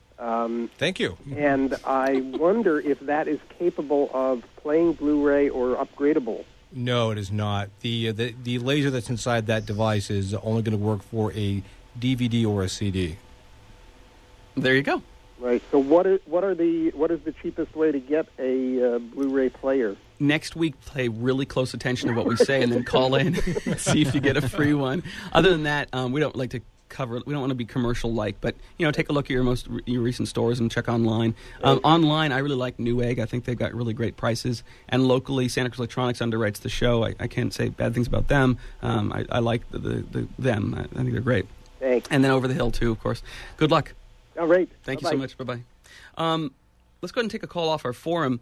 um,
Thank you.
and I wonder if that is capable of playing Blu-ray or upgradable.
No, it is not. The, uh, the the laser that's inside that device is only going to work for a D V D or a C D.
There you go.
Right. So, what is what are the what is the cheapest way to get a uh, Blu-ray player?
Next week, pay really close attention to what we say, and then call in and see if you get a free one. Other than that, um, we don't like to cover. We don't want to be commercial-like, but you know, take a look at your most re- your recent stores and check online. Um, online, I really like Newegg. I think they've got really great prices. And locally, Santa Cruz Electronics underwrites the show. I, I can't say bad things about them. Um, I, I like the, the, the them. I, I think they're great.
Thanks.
And then Over the Hill too, of course. Good luck.
All right.
Thank you
Bye-bye.
so much. Bye-bye. Um, let's go ahead and take a call off our forum.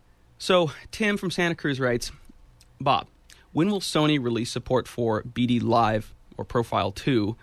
So, Tim from Santa Cruz writes, Bob, when will Sony release support for B D Live or Profile two?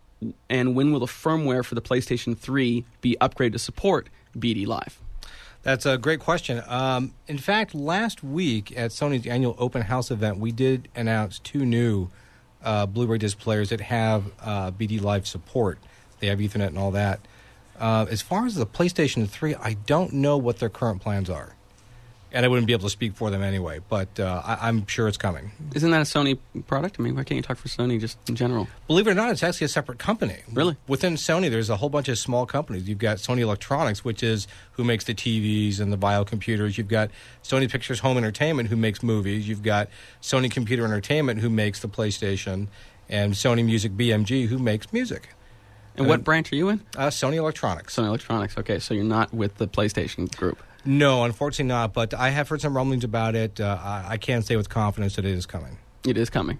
And when will the firmware for the PlayStation three be upgraded to support B D Live?
That's a great question. Um, in fact, last week at Sony's annual open house event, we did announce two new uh, Blu-ray disc players that have uh, B D Live support. They have Ethernet and all that. Uh, as far as the PlayStation three, I don't know what their current plans are. And I wouldn't be able to speak for them anyway, but uh, I, I'm sure it's coming.
Isn't that a Sony product? I mean, why can't you talk for Sony just in general?
Believe it or not, it's actually a separate company.
Really?
Within Sony, there's a whole bunch of small companies. You've got Sony Electronics, which is who makes the T Vs and the Bio computers. You've got Sony Pictures Home Entertainment, who makes movies. You've got Sony Computer Entertainment, who makes the PlayStation, and Sony Music B M G, who makes music.
And
Uh,
what branch are you in?
Uh, Sony Electronics.
Sony Electronics. Okay, so you're not with the PlayStation group.
No, unfortunately not, but I have heard some rumblings about it. Uh, I, I can't say with confidence that it is coming.
It is coming.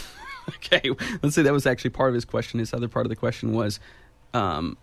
Okay, let's say that was actually part of his question. His other part of the question was, um,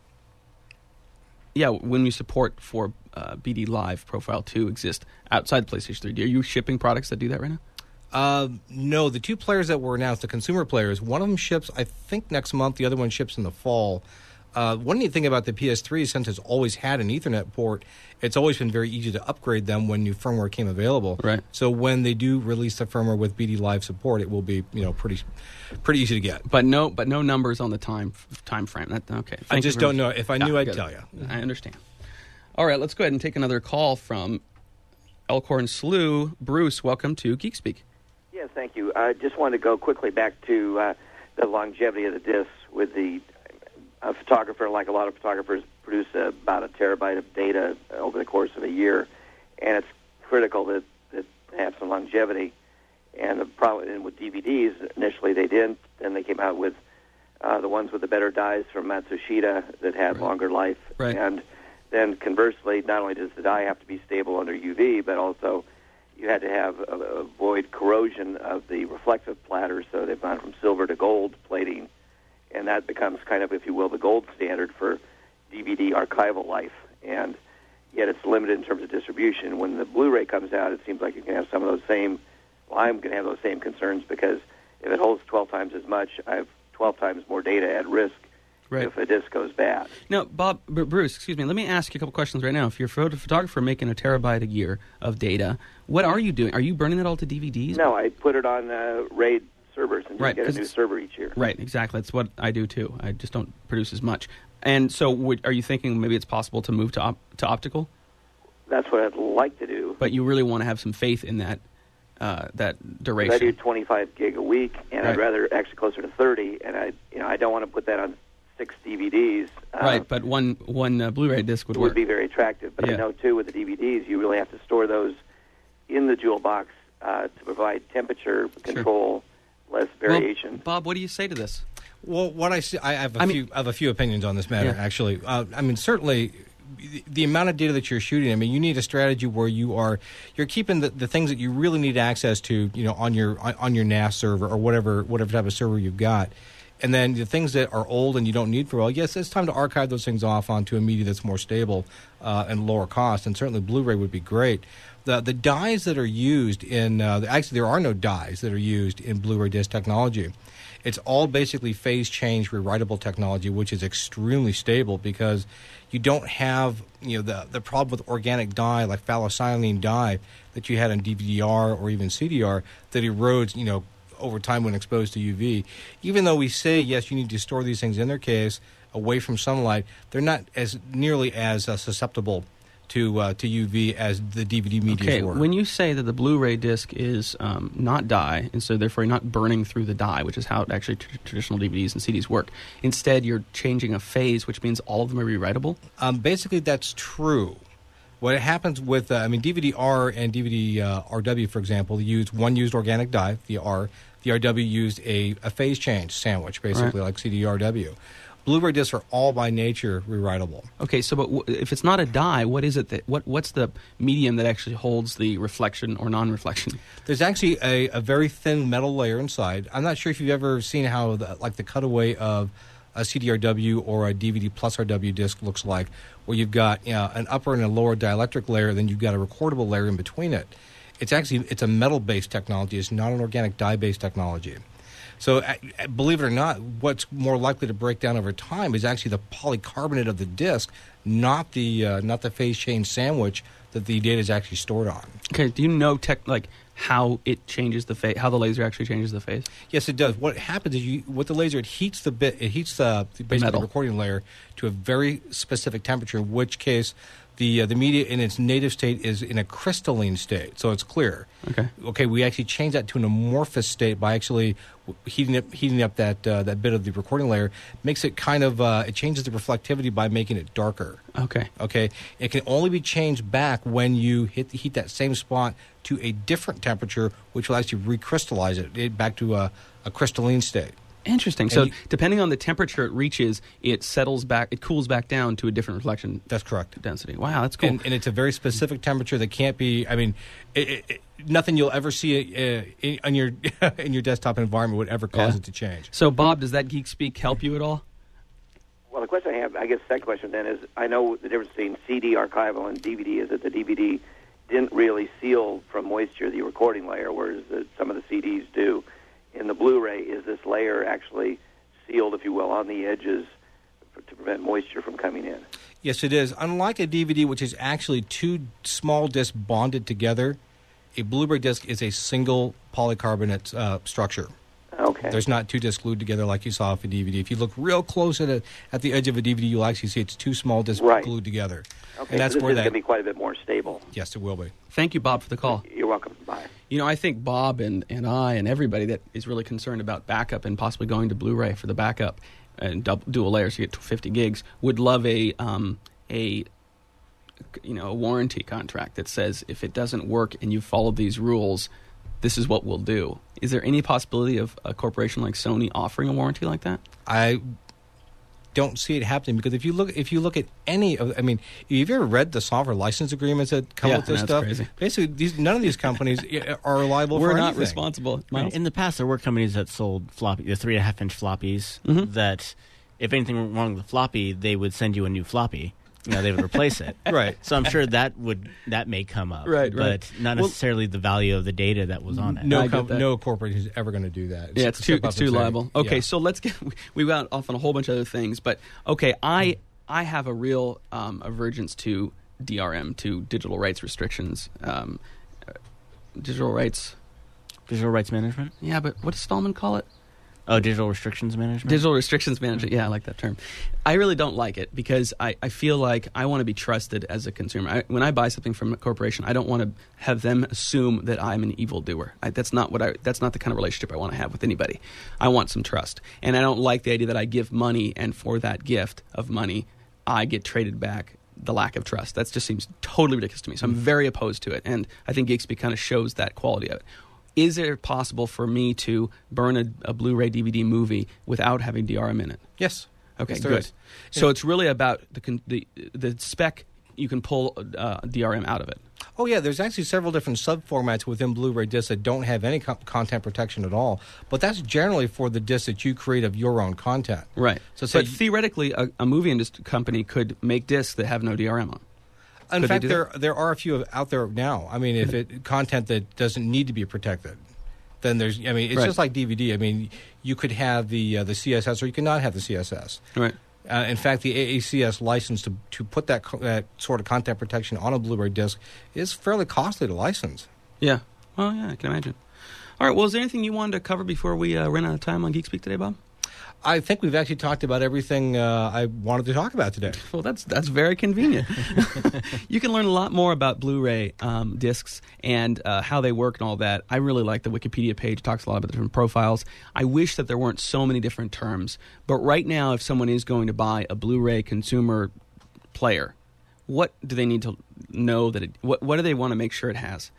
yeah, when you support for uh, B D Live Profile two exist outside the PlayStation three, are you shipping products that do that right now?
Uh, no, the two players that were announced, the consumer players, one of them ships, I think, next month. The other one ships in the fall. Uh, one neat thing about the P S three, since it's always had an Ethernet port, it's always been very easy to upgrade them when new firmware came available.
Right.
So when they do release the firmware with B D Live support, it will be you know pretty pretty easy to get.
But no, but no numbers on the time time frame. That, okay,
I
Thank you
just
very
don't
much.
know. If I
Yeah,
knew, I'd
good.
tell you.
I understand. All right, let's go ahead and take another call from Elkhorn Slough. Bruce, welcome to GeekSpeak.
Yes, thank you. I just wanted to go quickly back to uh, the longevity of the discs. with the a photographer, like a lot of photographers, produce uh, about a terabyte of data over the course of a year, and it's critical that, that they have some longevity. And the problem and with D V Ds, initially they didn't. Then they came out with uh, the ones with the better dyes from Matsushita that had
right.
longer life.
Right.
And then conversely, not only does the dye have to be stable under U V, but also you had to have uh, avoid corrosion of the reflective platter, so they've gone from silver to gold plating, and that becomes kind of, if you will, the gold standard for D V D archival life. And yet it's limited in terms of distribution. When the Blu-ray comes out, it seems like you can have some of those same, well, I'm going to have those same concerns, because if it holds twelve times as much, I have twelve times more data at risk
Right.
if a disc goes bad.
Now, Bob, B- Bruce, excuse me, let me ask you a couple questions right now. If you're a photo- photographer making a terabyte a year of data, what are you doing? Are you burning it all to D V Ds?
No, I put it on uh, RAID servers and just
Right,
get a
'cause
new
it's-
server each year.
Right, exactly. That's what I do too. I just don't produce as much. And so, would, are you thinking maybe it's possible to move to op- to optical?
That's what I'd like to do.
But you really want to have some faith in that uh, that duration.
I do twenty-five gig a week, and
Right.
I'd rather actually closer to thirty. And I, you know, I don't want to put that on six D V Ds. Uh,
Right, but one one uh, Blu-ray disc would
it
work.
would be very attractive. But
Yeah.
I know too, with the D V Ds, you really have to store those in the jewel box uh, to provide temperature control, less variation.
Well, Bob, what do you say to this?
Well, what I see, I have a
I
few,
mean-
I have a few opinions on this matter.
Yeah.
Actually, uh, I mean, certainly, the, the amount of data that you're shooting. I mean, you need a strategy where you are you're keeping the, the things that you really need access to, you know, on your on, on your N A S server or whatever whatever type of server you've got. And then the things that are old and you don't need for a while, yes, it's time to archive those things off onto a media that's more stable uh, and lower cost. And certainly Blu-ray would be great. The the dyes that are used in uh, actually there are no dyes that are used in Blu-ray disc technology. It's all basically phase change rewritable technology, which is extremely stable because you don't have, you know, the the problem with organic dye like phthalocyanine dye that you had on D V D R or even C D R that erodes, you know, over time when exposed to U V. Even though we say, yes, you need to store these things in their case away from sunlight, they're not as nearly as uh, susceptible to uh, to U V as the D V D media
Okay,
were.
when you say that the Blu-ray disc is um, not dye, and so therefore you're not burning through the dye, which is how actually tr- traditional D V Ds and C Ds work. Instead, you're changing a phase, which means all of them are rewritable?
Um, basically, that's true. What happens with, uh, I mean, D V D R and D V D uh, R W, for example, used one used organic dye, the R. The R W used a, a phase change sandwich, basically,
Right.
like C D R W. Blu-ray discs are all by nature rewritable.
Okay, so but w- if it's not a dye, what is it that what what's the medium that actually holds the reflection or non-reflection?
There's actually a, a very thin metal layer inside. I'm not sure if you've ever seen how, the, like, the cutaway of a C D R W or a D V D plus R W disc looks like, where you've got, you know, an upper and a lower dielectric layer, then you've got a recordable layer in between it. It's actually it's a metal-based technology. It's not an organic dye-based technology. So, uh, believe it or not, what's more likely to break down over time is actually the polycarbonate of the disc, not the uh, not the phase change sandwich that the data is actually stored on.
Okay, do you know tech like how it changes the phase, how the laser actually changes the phase?
Yes, it does. What happens is you, with the laser, it heats the bit, it heats the, the basically
metal.
the recording layer to a very specific temperature. In which case, the uh, the media in its native state is in a crystalline state, so it's clear.
Okay.
Okay, we actually change that to an amorphous state by actually heating up heating up that uh, that bit of the recording layer. Makes it kind of uh, it changes the reflectivity by making it darker.
Okay.
Okay, it can only be changed back when you hit heat that same spot to a different temperature, which will actually recrystallize it, it back to a, a crystalline state.
Interesting.
And
So
you-
depending on the temperature it reaches, it settles back, it cools back down to a different reflection
That's correct.
density. Wow, that's cool.
And, and it's a very specific temperature that can't be. I mean, it, it, it, nothing you'll ever see uh, in, on your in your desktop environment would ever cause
Yeah.
it to change.
So Bob, does that Geek Speak help you at all?
Well, the question I have, I guess the second question then is, I know the difference between C D archival and D V D is that the D V D didn't really seal from moisture the recording layer, whereas the, some of the C Ds do. In the Blu-ray, is this layer actually sealed, if you will, on the edges for, to prevent moisture from coming in?
Yes, it is. Unlike a D V D, which is actually two small discs bonded together, a Blu-ray disc is a single polycarbonate uh, structure.
Okay.
There's not two discs glued together like you saw off a D V D. If you look real close at it, at the edge of a D V D, you'll actually see it's two small discs
Right.
glued together.
Okay,
And that's
so this
where
is going
that.
to be quite a bit more stable.
Yes, it will be.
Thank you, Bob, for the call.
You're welcome. Bye.
You know, I think Bob and, and I and everybody that is really concerned about backup and possibly going to Blu-ray for the backup and double, dual layers, you get fifty gigs, would love a um, a you know a warranty contract that says if it doesn't work and you follow these rules, this is what we'll do. Is there any possibility of a corporation like Sony offering a warranty like that?
I don't see it happening because if you look if you look at any of I mean, have you ever read the software license agreements that come
Yeah,
with this
that's
stuff?
crazy.
Basically, these, none of these companies are liable
We're
for
not
anything.
responsible. Miles?
In the past, there were companies that sold floppy, the three and a half inch floppies.
Mhm.
That, if anything went wrong with the floppy, they would send you a new floppy. You know, they would replace it.
Right.
So I'm sure that would that may come up.
Right,
But
right.
not
Well-
necessarily the value of the data that was on it.
No,
I get
com-
that.
no corporation is ever going to do that.
Yeah, it's too
Step up
it's too
and say-
liable. Okay,
yeah.
so let's get we got off on a whole bunch of other things, but okay, I I have a real um, avergence to D R M, to digital rights restrictions, um, uh, digital rights.
Digital rights management?
Yeah, but what does Stallman call it?
Oh, digital restrictions management?
Digital restrictions management. Yeah, I like that term. I really don't like it because I, I feel like I want to be trusted as a consumer. I, when I buy something from a corporation, I don't want to have them assume that I'm an evildoer. I, that's not what I. That's not the kind of relationship I want to have with anybody. I want some trust, and I don't like the idea that I give money, and for that gift of money, I get traded back the lack of trust. That just seems totally ridiculous to me. So I'm very opposed to it, and I think Geekspeak kind of shows that quality of it. Is it possible for me to burn a, a Blu-ray D V D movie without having D R M in it?
Yes.
Okay,
Yes, there
good.
is.
So it's really about the con- the the spec. You can pull uh, D R M out of it.
Oh, yeah, there's actually several different sub-formats within Blu-ray discs that don't have any co- content protection at all. But that's generally for the discs that you create of your own content.
Right.
So
So
say
but
you-
theoretically, a, a movie industry company could make discs that have no D R M on.
In
Could they
fact,
do
there there are a few out there now. I mean, if it content that doesn't need to be protected, then there's. I mean, it's
Right.
just like D V D. I mean, you could have the uh, the C S S or you could not have the C S S.
Right.
Uh, in fact, the A A C S license to to put that co- that sort of content protection on a Blu-ray disc is fairly costly to license.
Yeah. Well, yeah, I can imagine. All right. Well, is there anything you wanted to cover before we uh, ran out of time on Geekspeak today, Bob?
I think we've actually talked about everything uh, I wanted to talk about today.
Well, that's that's very convenient. You can learn a lot more about Blu-ray um, discs and uh, how they work and all that. I really like the Wikipedia page. It talks a lot about the different profiles. I wish that there weren't so many different terms. But right now, if someone is going to buy a Blu-ray consumer player, what do they need to know that it? What what do they want to make sure it has?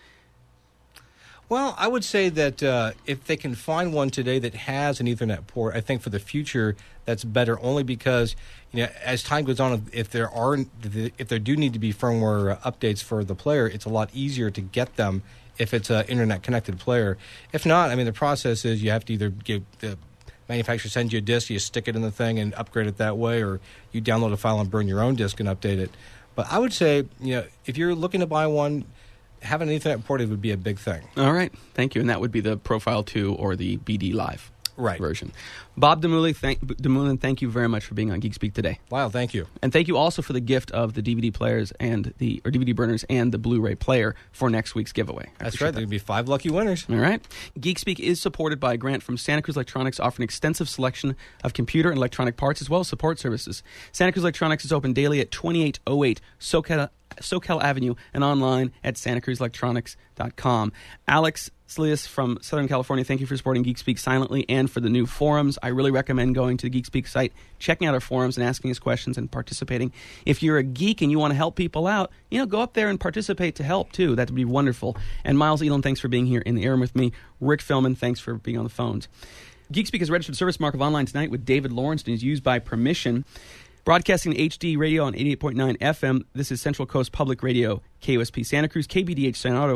Well, I would say that uh, if they can find one today that has an Ethernet port, I think for the future that's better. Only because, you know, as time goes on, if there are if there do need to be firmware updates for the player, it's a lot easier to get them if it's an internet connected player. If not, I mean, the process is you have to either give the manufacturer sends you a disk, you stick it in the thing and upgrade it that way, or you download a file and burn your own disk and update it. But I would say, you know, if you're looking to buy one, having an Ethernet port would be a big thing.
All right. Thank you. And that would be the Profile two or the B D Live
Right.
version. Bob Demoulin, thank, Demoulin, thank you very much for being on Geekspeak today.
Wow, thank you.
And thank you also for the gift of the D V D players and the or D V D burners and the Blu-ray player for next week's giveaway. I
That's
appreciate
right.
that.
There'd be five lucky winners.
All right. Geekspeak is supported by a grant from Santa Cruz Electronics, offering extensive selection of computer and electronic parts as well as support services. Santa Cruz Electronics is open daily at twenty-eight oh eight SoCal, SoCal Avenue and online at santa cruz electronics dot com. Alex Slias from Southern California, thank you for supporting Geekspeak silently and for the new forums. I really recommend going to the Geekspeak site, checking out our forums and asking us questions and participating. If you're a geek and you want to help people out, you know, go up there and participate to help too. That would be wonderful. And Miles Elam, thanks for being here in the air with me. Rick Philman, thanks for being on the phones. Geekspeak is a registered service mark of Online Tonight with David Lawrence and is used by permission. Broadcasting H D radio on eighty-eight point nine F M, this is Central Coast Public Radio, K U S P Santa Cruz, K B D H San Otto.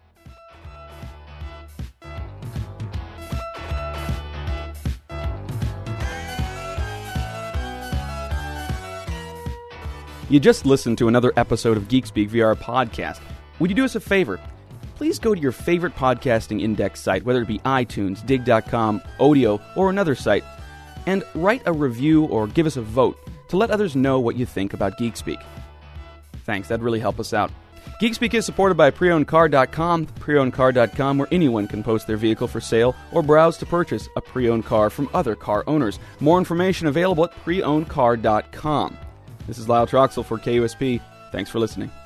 You just listened to another episode of Geekspeak via our podcast. Would you do us a favor? Please go to your favorite podcasting index site, whether it be iTunes, dig dot com, Odeo, or another site, and write a review or give us a vote to let others know what you think about Geekspeak. Thanks, that'd really help us out. Geekspeak is supported by pre owned car dot com, pre owned car dot com, where anyone can post their vehicle for sale or browse to purchase a pre-owned car from other car owners. More information available at pre owned car dot com. This is Lyle Troxel for K U S P. Thanks for listening.